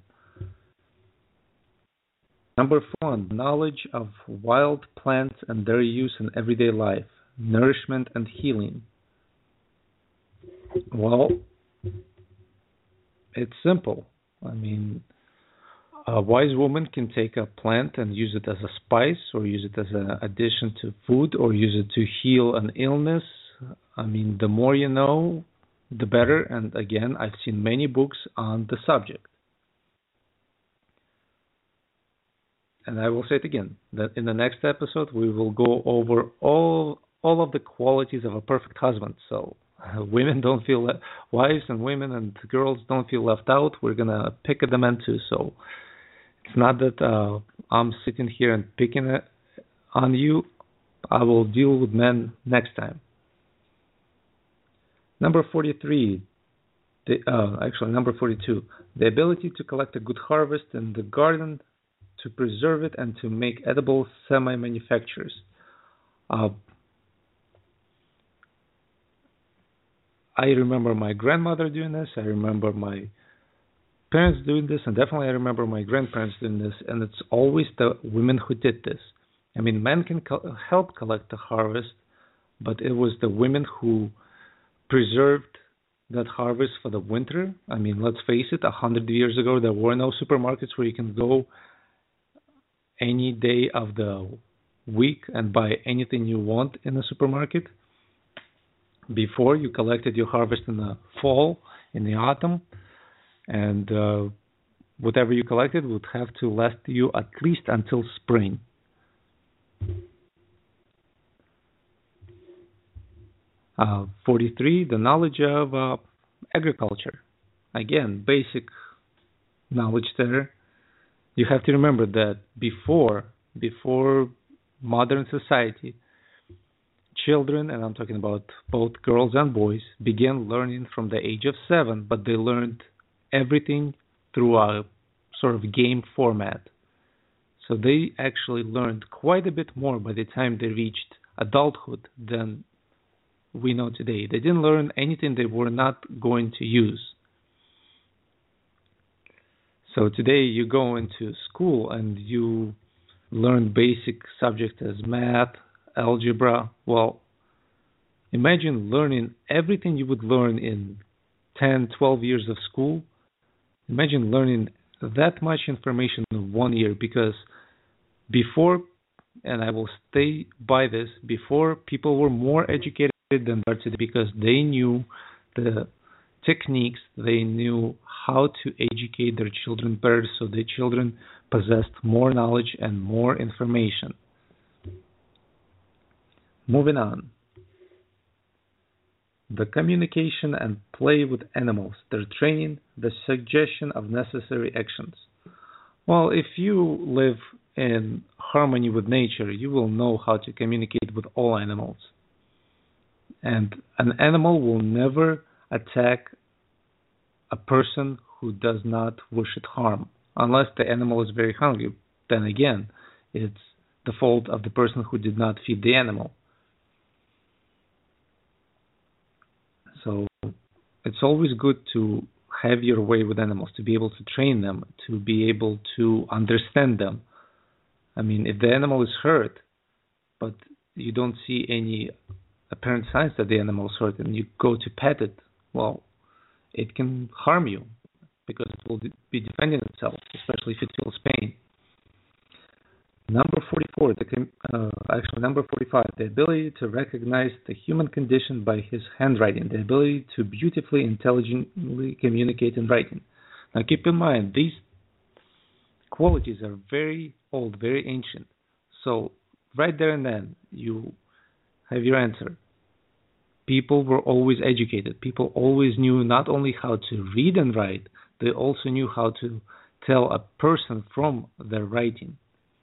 S2: Number four, knowledge of wild plants and their use in everyday life, nourishment and healing. Well, it's simple. I mean, a wise woman can take a plant and use it as a spice or use it as an addition to food or use it to heal an illness. I mean, the more you know, the better. And again, I've seen many books on the subject. And I will say it again, that in the next episode, we will go over all all of the qualities of a perfect husband. So uh, women don't feel, le- wives and women and girls don't feel left out. We're going to pick at the men too. So it's not that uh, I'm sitting here and picking it on you. I will deal with men next time. Number forty-three, the, uh, actually number forty-two, the ability to collect a good harvest in the garden, to preserve it, and to make edible semi-manufactures. Uh, I remember my grandmother doing this. I remember my parents doing this, and definitely I remember my grandparents doing this. And it's always the women who did this. I mean, men can co- help collect the harvest, but it was the women who preserved that harvest for the winter. I mean, let's face it, a hundred years ago there were no supermarkets where you can go any day of the week and buy anything you want in a supermarket. Before, you collected your harvest in the fall, in the autumn, and uh, whatever you collected would have to last you at least until spring. Uh, forty-three, the knowledge of uh, agriculture. Again, basic knowledge there. You have to remember that before, before modern society, children, and I'm talking about both girls and boys, began learning from the age of seven, but they learned everything through a sort of game format. So they actually learned quite a bit more by the time they reached adulthood than we know today. They didn't learn anything they were not going to use. So today you go into school and you learn basic subjects as math, algebra. Well, imagine learning everything you would learn in ten, twelve years of school. Imagine learning that much information in one year, because before, and I will stay by this, before people were more educated than they are today because they knew the techniques, they knew how to educate their children better so their children possessed more knowledge and more information. Moving on. The communication and play with animals, their training, the suggestion of necessary actions. Well, if you live in harmony with nature, you will know how to communicate with all animals. And an animal will never attack a person who does not wish it harm, unless the animal is very hungry. Then again, it's the fault of the person who did not feed the animal. So it's always good to have your way with animals, to be able to train them, to be able to understand them. I mean, if the animal is hurt, but you don't see any apparent signs that the animal is hurt, and you go to pet it, well, it can harm you because it will be defending itself, especially if it feels pain. Number forty-four, the, uh, actually number forty-five, the ability to recognize the human condition by his handwriting, the ability to beautifully, intelligently communicate in writing. Now keep in mind, these qualities are very old, very ancient. So right there and then, you have your answer. People were always educated. People always knew not only how to read and write, they also knew how to tell a person from their writing.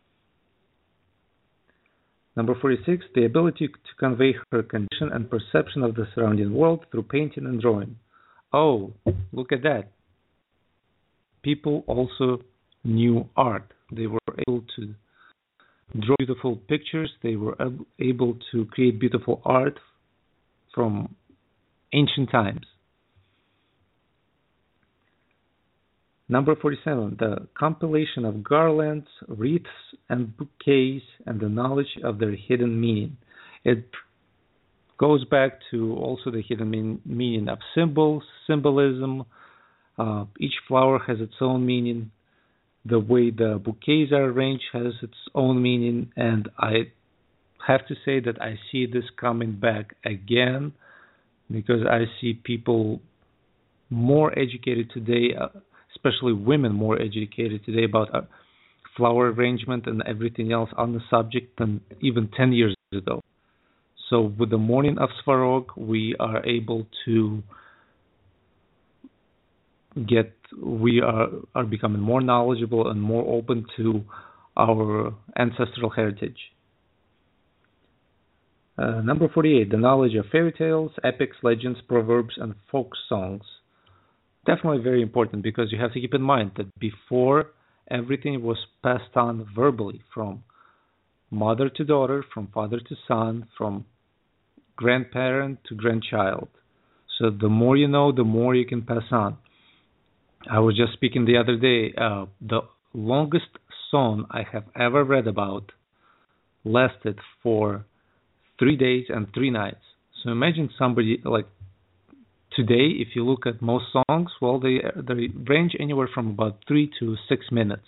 S2: Number forty-six, the ability to convey her condition and perception of the surrounding world through painting and drawing. Oh, look at that. People also knew art. They were able to draw beautiful pictures. They were able to create beautiful art from ancient times. Number forty-seven, the compilation of garlands, wreaths, and bouquets, and the knowledge of their hidden meaning. It goes back to also the hidden mean, meaning of symbols, symbolism. Uh, each flower has its own meaning. The way the bouquets are arranged has its own meaning, and I have to say that I see this coming back again because I see people more educated today, uh, especially women more educated today about uh, flower arrangement and everything else on the subject than even ten years ago. So with the morning of Svarog, we are able to get, we are, are becoming more knowledgeable and more open to our ancestral heritage. Uh, number forty-eight, the knowledge of fairy tales, epics, legends, proverbs, and folk songs. Definitely very important because you have to keep in mind that before, everything was passed on verbally from mother to daughter, from father to son, from grandparent to grandchild. So the more you know, the more you can pass on. I was just speaking the other day, uh, the longest song I have ever read about lasted for three days and three nights. So imagine somebody like today, if you look at most songs, well, they they range anywhere from about three to six minutes.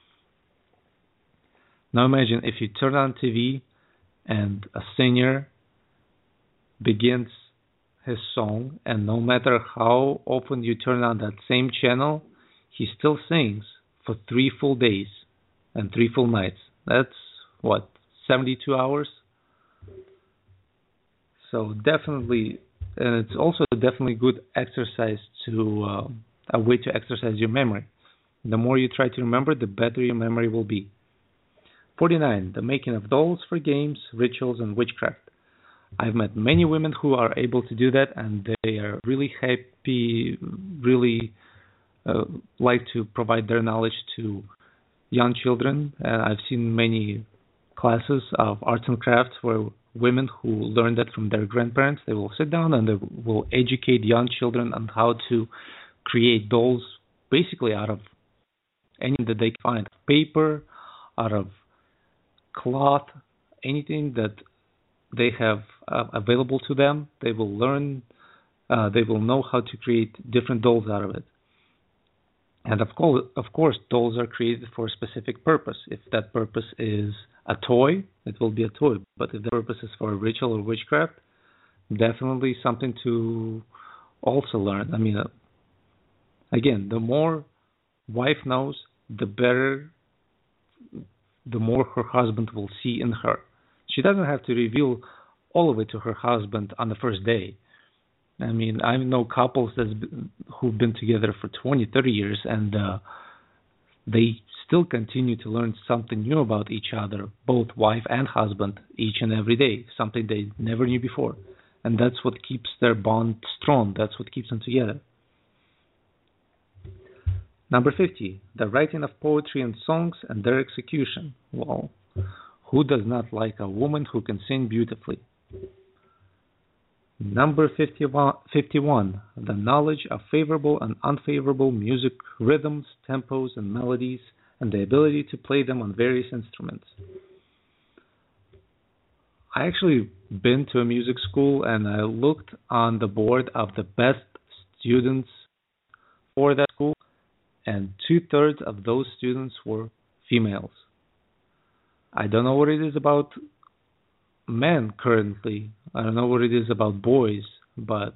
S2: Now imagine if you turn on T V and a singer begins his song, and no matter how often you turn on that same channel, he still sings for three full days and three full nights. That's what, seventy-two hours? So definitely, and it's also definitely good exercise to, uh, a way to exercise your memory. The more you try to remember, the better your memory will be. forty-nine, the making of dolls for games, rituals, and witchcraft. I've met many women who are able to do that, and they are really happy, really uh, like to provide their knowledge to young children. And I've seen many classes of arts and crafts where women who learn that from their grandparents, they will sit down and they will educate young children on how to create dolls basically out of anything that they can find. Paper, out of cloth, anything that they have uh, available to them, they will learn, uh, they will know how to create different dolls out of it. And of course, of course, dolls are created for a specific purpose. If that purpose is a toy, it will be a toy. But if the purpose is for a ritual or witchcraft, definitely something to also learn. I mean, uh, again, the more wife knows, the better, the more her husband will see in her. She doesn't have to reveal all of it to her husband on the first day. I mean, I know couples that's been, who've been together for twenty, thirty years, and uh, they still continue to learn something new about each other, both wife and husband, each and every day, something they never knew before. And that's what keeps their bond strong. That's what keeps them together. Number fifty, the writing of poetry and songs and their execution. Well, who does not like a woman who can sing beautifully? Number fifty-one, fifty-one, the knowledge of favorable and unfavorable music rhythms, tempos, and melodies, and the ability to play them on various instruments. I actually been to a music school and I looked on the board of the best students for that school, and two thirds of those students were females. I don't know what it is about men currently. I don't know what it is about boys, but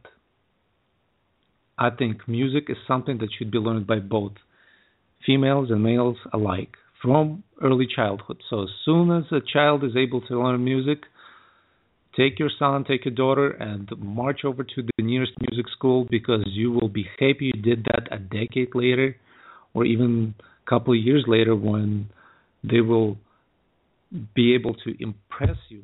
S2: I think music is something that should be learned by both females and males alike from early childhood. So as soon as a child is able to learn music, take your son, take your daughter, and march over to the nearest music school, because you will be happy you did that a decade later or even a couple of years later, when they will be able to impress you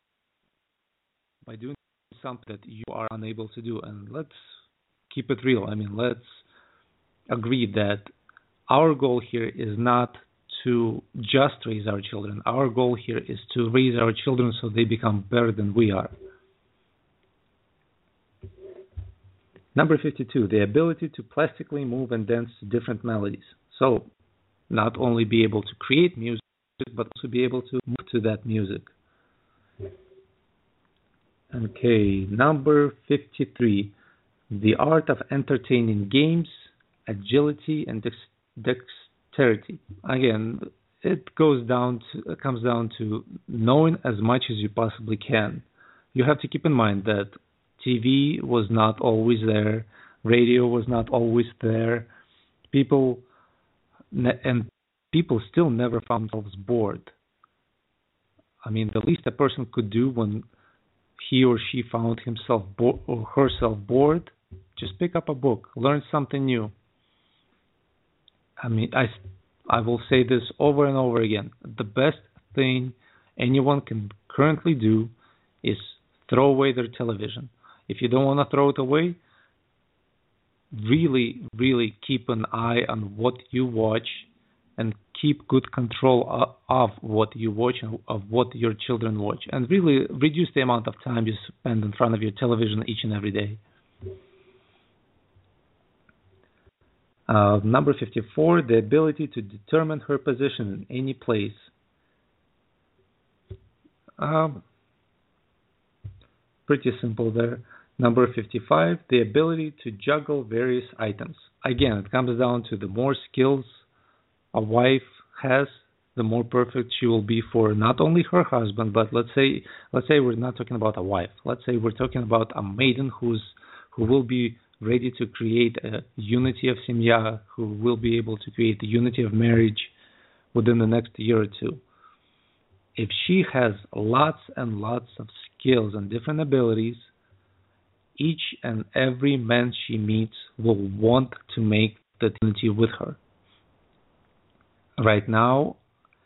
S2: by doing something that you are unable to do. And let's keep it real. I mean, let's agree that our goal here is not to just raise our children. Our goal here is to raise our children so they become better than we are. Number fifty-two, the ability to plastically move and dance to different melodies. So, not only be able to create music, but also be able to move to that music. Okay, number fifty-three, the art of entertaining games, agility, and dex- dexterity. Again, it goes down to, it comes down to knowing as much as you possibly can. You have to keep in mind that T V was not always there, radio was not always there. People ne- and people still never found themselves bored. I mean, the least a person could do when he or she found himself bo- or herself bored, just pick up a book, learn something new. I mean, I, I will say this over and over again. The best thing anyone can currently do is throw away their television. If you don't want to throw it away, really, really keep an eye on what you watch and keep good control of, of what you watch and of what your children watch. And really reduce the amount of time you spend in front of your television each and every day. Uh, number fifty-four, the ability to determine her position in any place. Um, pretty simple there. Number fifty-five, the ability to juggle various items. Again, it comes down to the more skills a wife has, the more perfect she will be for not only her husband, but let's say let's say we're not talking about a wife. Let's say we're talking about a maiden who's who will be ready to create a unity of simya, who will be able to create the unity of marriage within the next year or two. If she has lots and lots of skills and different abilities, each and every man she meets will want to make the unity with her. Right now,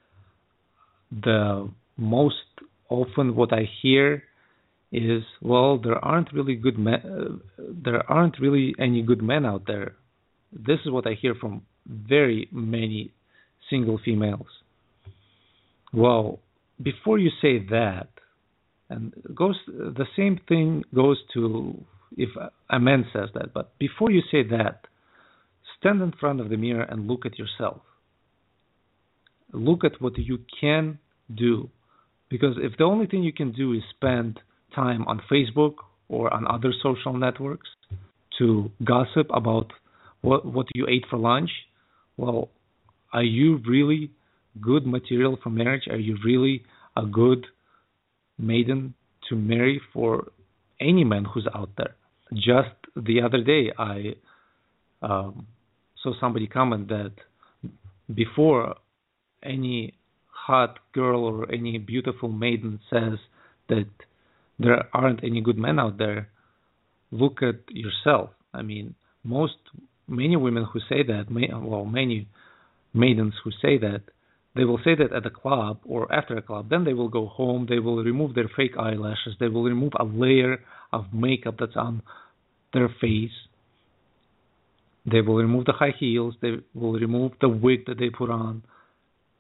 S2: the most often what I hear is, well, there aren't really good men, uh, there aren't really any good men out there. This is what I hear from very many single females. Well, before you say that, and it goes the same thing goes to if a man says that, but before you say that, stand in front of the mirror and look at yourself. Look at what you can do, because if the only thing you can do is spend time on Facebook or on other social networks to gossip about what what you ate for lunch, well, are you really good material for marriage? Are you really a good maiden to marry for any man who's out there? Just the other day, I um, saw somebody comment that before any hot girl or any beautiful maiden says that there aren't any good men out there, look at yourself. I mean, most, many women who say that, well, many maidens who say that, they will say that at a club or after a club. Then they will go home, they will remove their fake eyelashes, they will remove a layer of makeup that's on their face. They will remove the high heels, they will remove the wig that they put on.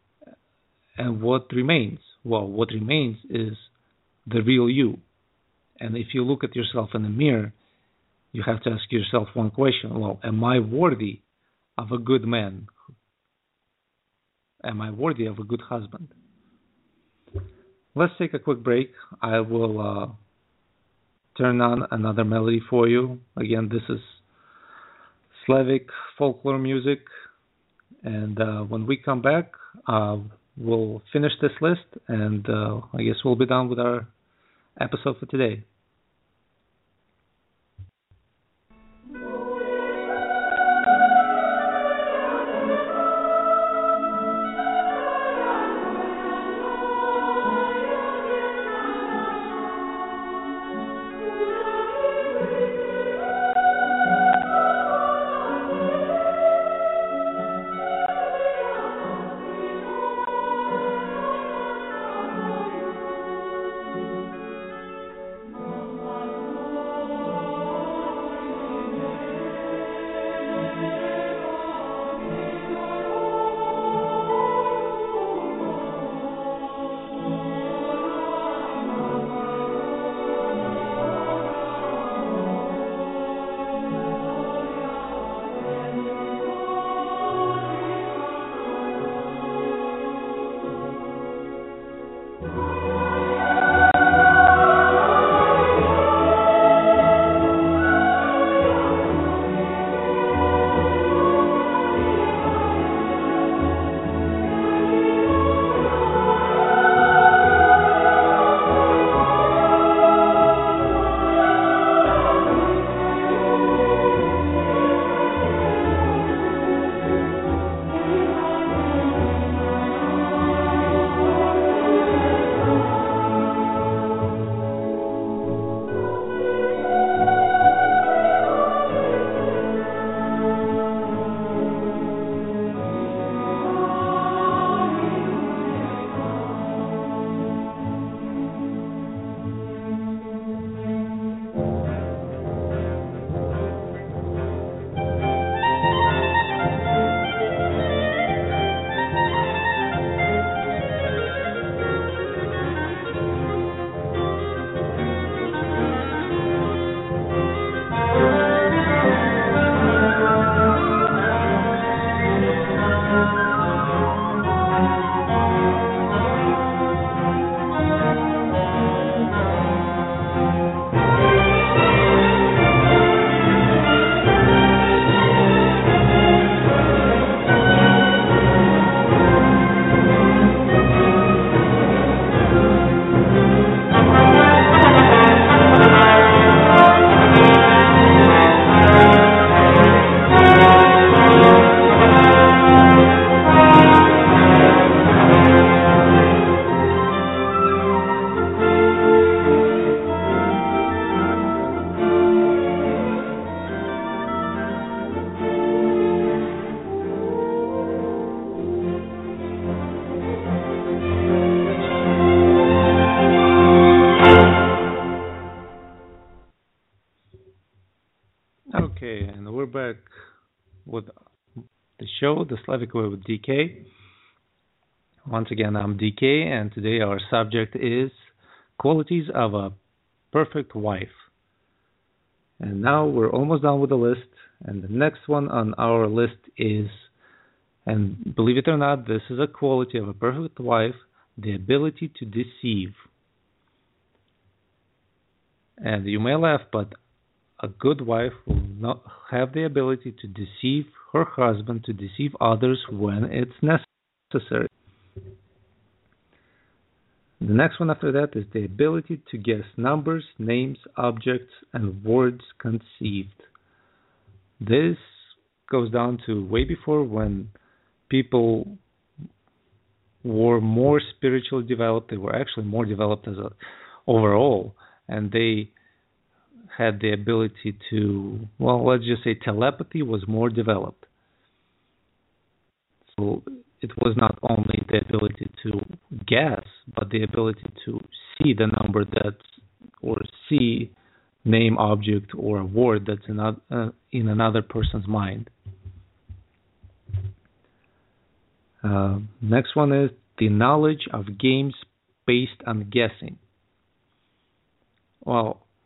S2: And what remains? Well, what remains is the real you. And if you look at yourself in the mirror, you have to ask yourself one question. Well, am I worthy of a good man? Am I worthy of a good husband? Let's take a quick break. I will uh, turn on another melody for you. Again, this is Slavic folklore music. And uh, when we come back, uh, we'll finish this list, and uh, I guess we'll be done with our episode for today. Okay, and we're back with the show, The Slavic Way with D K. Once again, I'm D K, and today our subject is qualities of a perfect wife. And now we're almost done with the list, and the next one on our list is, and believe it or not, this is a quality of a perfect wife, the ability to deceive. And you may laugh, but a good wife will not have the ability to deceive her husband, to deceive others when it's necessary. The next one after that is the ability to guess numbers, names, objects, and words conceived. This goes down to way before, when people were more spiritually developed. They were actually more developed as a overall, and they had the ability to, well, let's just say telepathy was more developed. So it was not only the ability to guess, but the ability to see the number that's, or see name, object, or a word that's in, uh, in another person's mind. Uh, next one is the knowledge of games based on guessing. Well,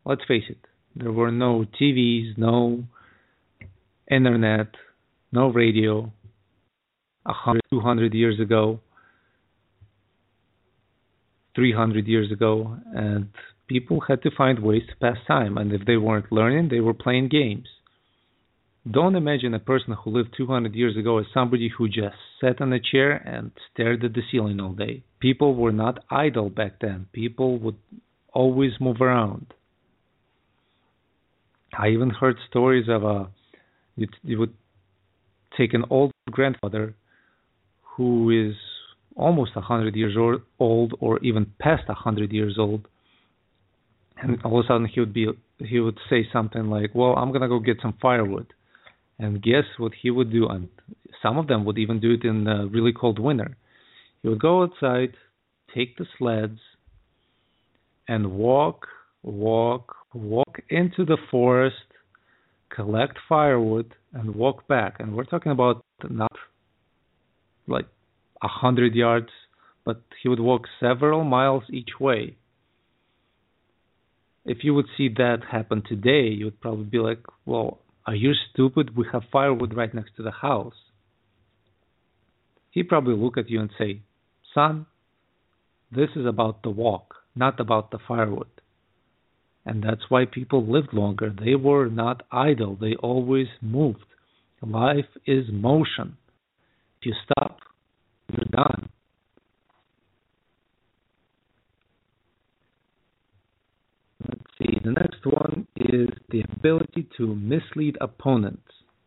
S2: let's face it, there were no T Vs, no internet, no radio a hundred, two hundred years ago, three hundred years ago, and people had to find ways to pass time. And if they weren't learning, they were playing games. Don't imagine a person who lived two hundred years ago as somebody who just sat in a chair and stared at the ceiling all day. People were not idle back then. People would always move around. I even heard stories of a you, you would take an old grandfather who is almost a hundred years old, or even past a hundred years old, and all of a sudden he would be he would say something like, "Well, I'm gonna go get some firewood," and guess what he would do? And some of them would even do it in the really cold winter. He would go outside, take the sleds, and walk, walk, walk into the forest, collect firewood, and walk back. And we're talking about not like a hundred yards, but he would walk several miles each way. If you would see that happen today, you would probably be like, well, are you stupid? We have firewood right next to the house. He'd probably look at you and say, son, this is about the walk, not about the firewood. And that's why people lived longer. They were not idle. They always moved. Life is motion. If you stop, you're done. Let's see. The next one is the ability to mislead opponents.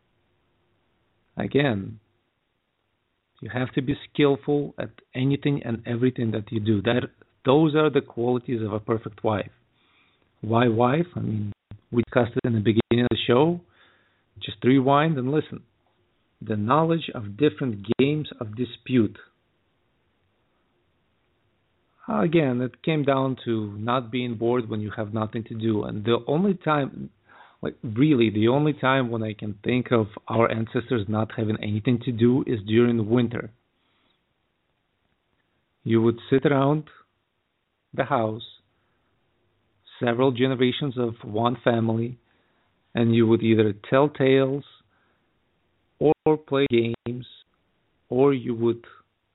S2: Again, you have to be skillful at anything and everything that you do. That those are the qualities of a perfect wife. Why wife? I mean, we discussed it in the beginning of the show. Just rewind and listen. The knowledge of different games of dispute. Again, it came down to not being bored when you have nothing to do. And the only time, like really, the only time when I can think of our ancestors not having anything to do is during winter. You would sit around the house, several generations of one family, and you would either tell tales or play games, or you would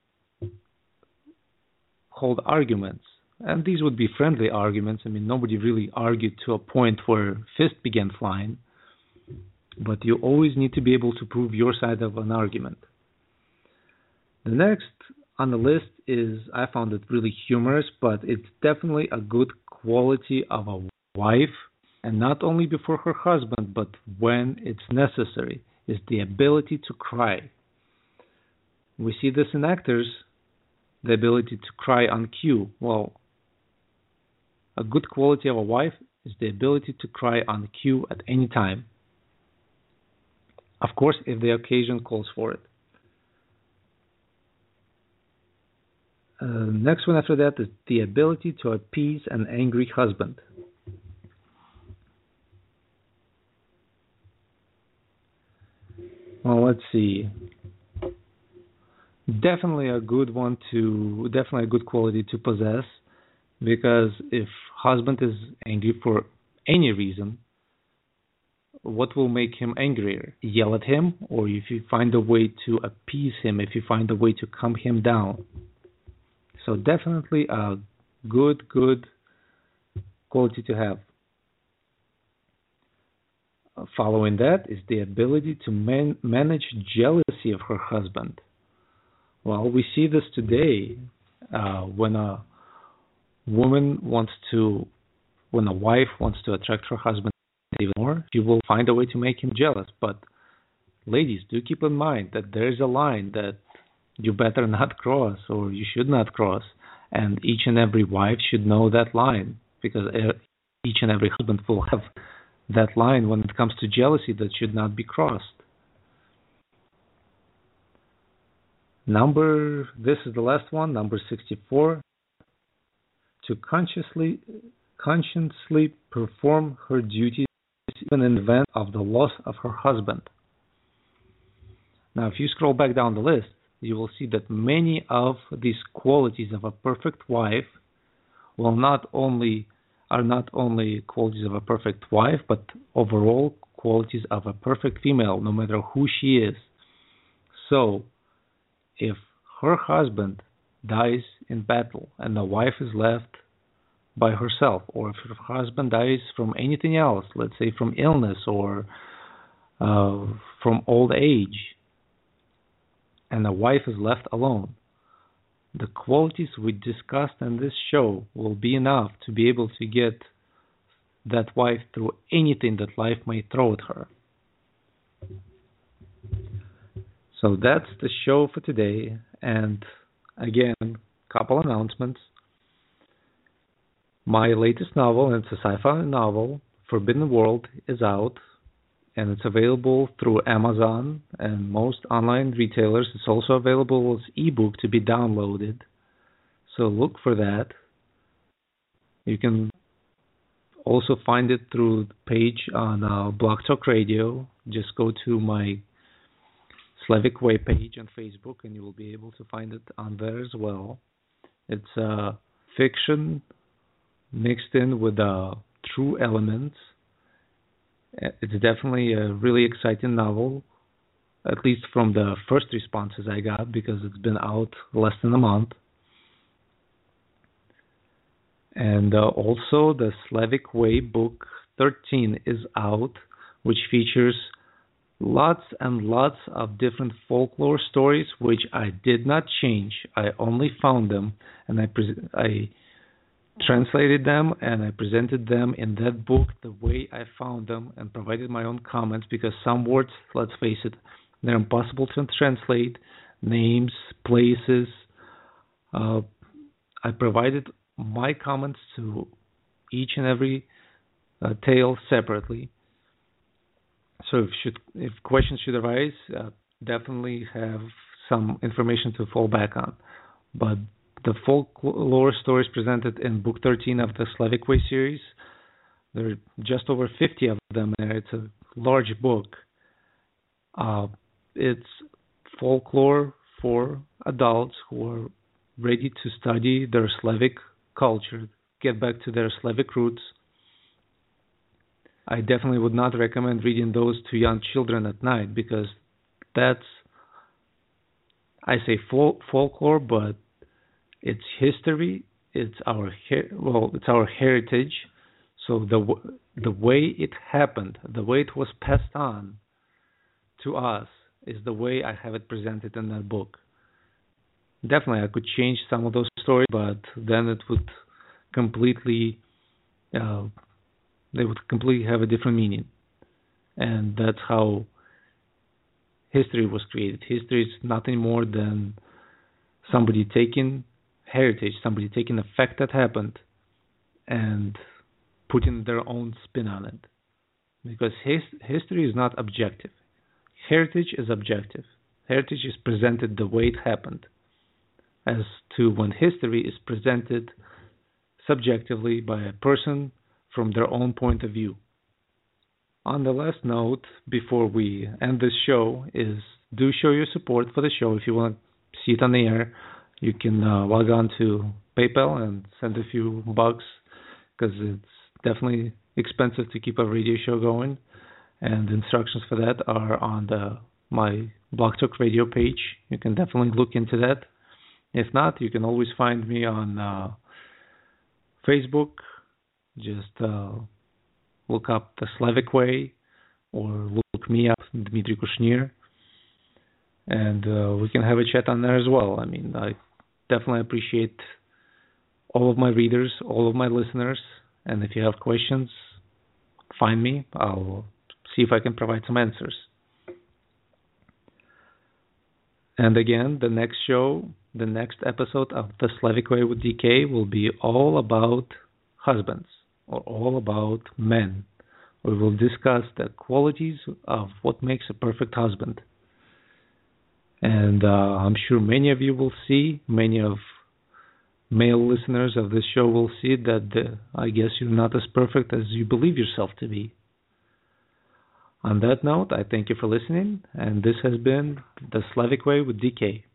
S2: hold arguments. And these would be friendly arguments. I mean, nobody really argued to a point where fists began flying, but you always need to be able to prove your side of an argument. The next on the list is, I found it really humorous, but it's definitely a good quality of a wife, and not only before her husband, but when it's necessary, is the ability to cry. We see this in actors, the ability to cry on cue. Well, a good quality of a wife is the ability to cry on cue at any time. Of course, if the occasion calls for it. Uh, next one after that is the ability to appease an angry husband. Well, let's see. Definitely a good one to, definitely a good quality to possess, because if husband is angry for any reason, what will make him angrier? Yell at him, or if you find a way to appease him, if you find a way to calm him down. So definitely a good, good quality to have. Following that is the ability to man- manage jealousy of her husband. Well, we see this today uh, when a woman wants to, when a wife wants to attract her husband even more, she will find a way to make him jealous. But ladies, do keep in mind that there is a line that you better not cross, or you should not cross, and each and every wife should know that line, because each and every husband will have that line when it comes to jealousy that should not be crossed. Number, this is the last one, number sixty-four. To consciously, consciously perform her duties even in the event of the loss of her husband. Now, if you scroll back down the list, you will see that many of these qualities of a perfect wife will not only are not only qualities of a perfect wife, but overall qualities of a perfect female, no matter who she is. So, if her husband dies in battle and the wife is left by herself, or if her husband dies from anything else, let's say from illness or uh, from old age, and the wife is left alone, the qualities we discussed in this show will be enough to be able to get that wife through anything that life may throw at her. So that's the show for today. And again, couple announcements. My latest novel, and it's a sci-fi novel, Forbidden World, is out, and it's available through Amazon and most online retailers. It's also available as ebook to be downloaded. So look for that. You can also find it through the page on uh, Blog Talk Radio. Just go to my Slavic Way page on Facebook, and you will be able to find it on there as well. It's uh, fiction mixed in with uh, true elements. It's definitely a really exciting novel, at least from the first responses I got, because it's been out less than a month. And uh, also the Slavic Way book thirteen is out, which features lots and lots of different folklore stories, which I did not change. I only found them, and I pre- I translated them, and I presented them in that book the way I found them, and provided my own comments, because some words, let's face it, they're impossible to translate. Names, places. Uh, I provided my comments to each and every uh, tale separately. So if should if questions should arise, uh, definitely have some information to fall back on. But the folklore stories presented in Book thirteen of the Slavic Way series, there are just over fifty of them there. It's a large book. Uh, it's folklore for adults who are ready to study their Slavic culture, get back to their Slavic roots. I definitely would not recommend reading those to young children at night, because that's, I say fol- folklore, but it's history. It's our her- well, it's our heritage. So the w- the way it happened, the way it was passed on to us, is the way I have it presented in that book. Definitely, I could change some of those stories, but then it would completely, uh, they would completely have a different meaning. And that's how history was created. History is nothing more than somebody taking heritage, somebody taking a fact that happened and putting their own spin on it. Because his, history is not objective. Heritage is objective. Heritage is presented the way it happened, as to when history is presented subjectively by a person from their own point of view. On the last note, before we end this show, is do show your support for the show. If you want to see it on the air, you can uh, log on to PayPal and send a few bucks, because it's definitely expensive to keep a radio show going. And the instructions for that are on the my Blog Talk Radio page. You can definitely look into that. If not, you can always find me on uh, Facebook. Just uh, look up the Slavic Way, or look me up, Dmitry Kushnir, and uh, we can have a chat on there as well. I mean, I definitely appreciate all of my readers, all of my listeners, and if you have questions, find me. I'll see if I can provide some answers. And again, the next show, the next episode of The Slavic Way with D K will be all about husbands, or all about men. We will discuss the qualities of what makes a perfect husband. And uh, I'm sure many of you will see, many of male listeners of this show will see that the, I guess you're not as perfect as you believe yourself to be. On that note, I thank you for listening, and this has been The Slavic Way with D K.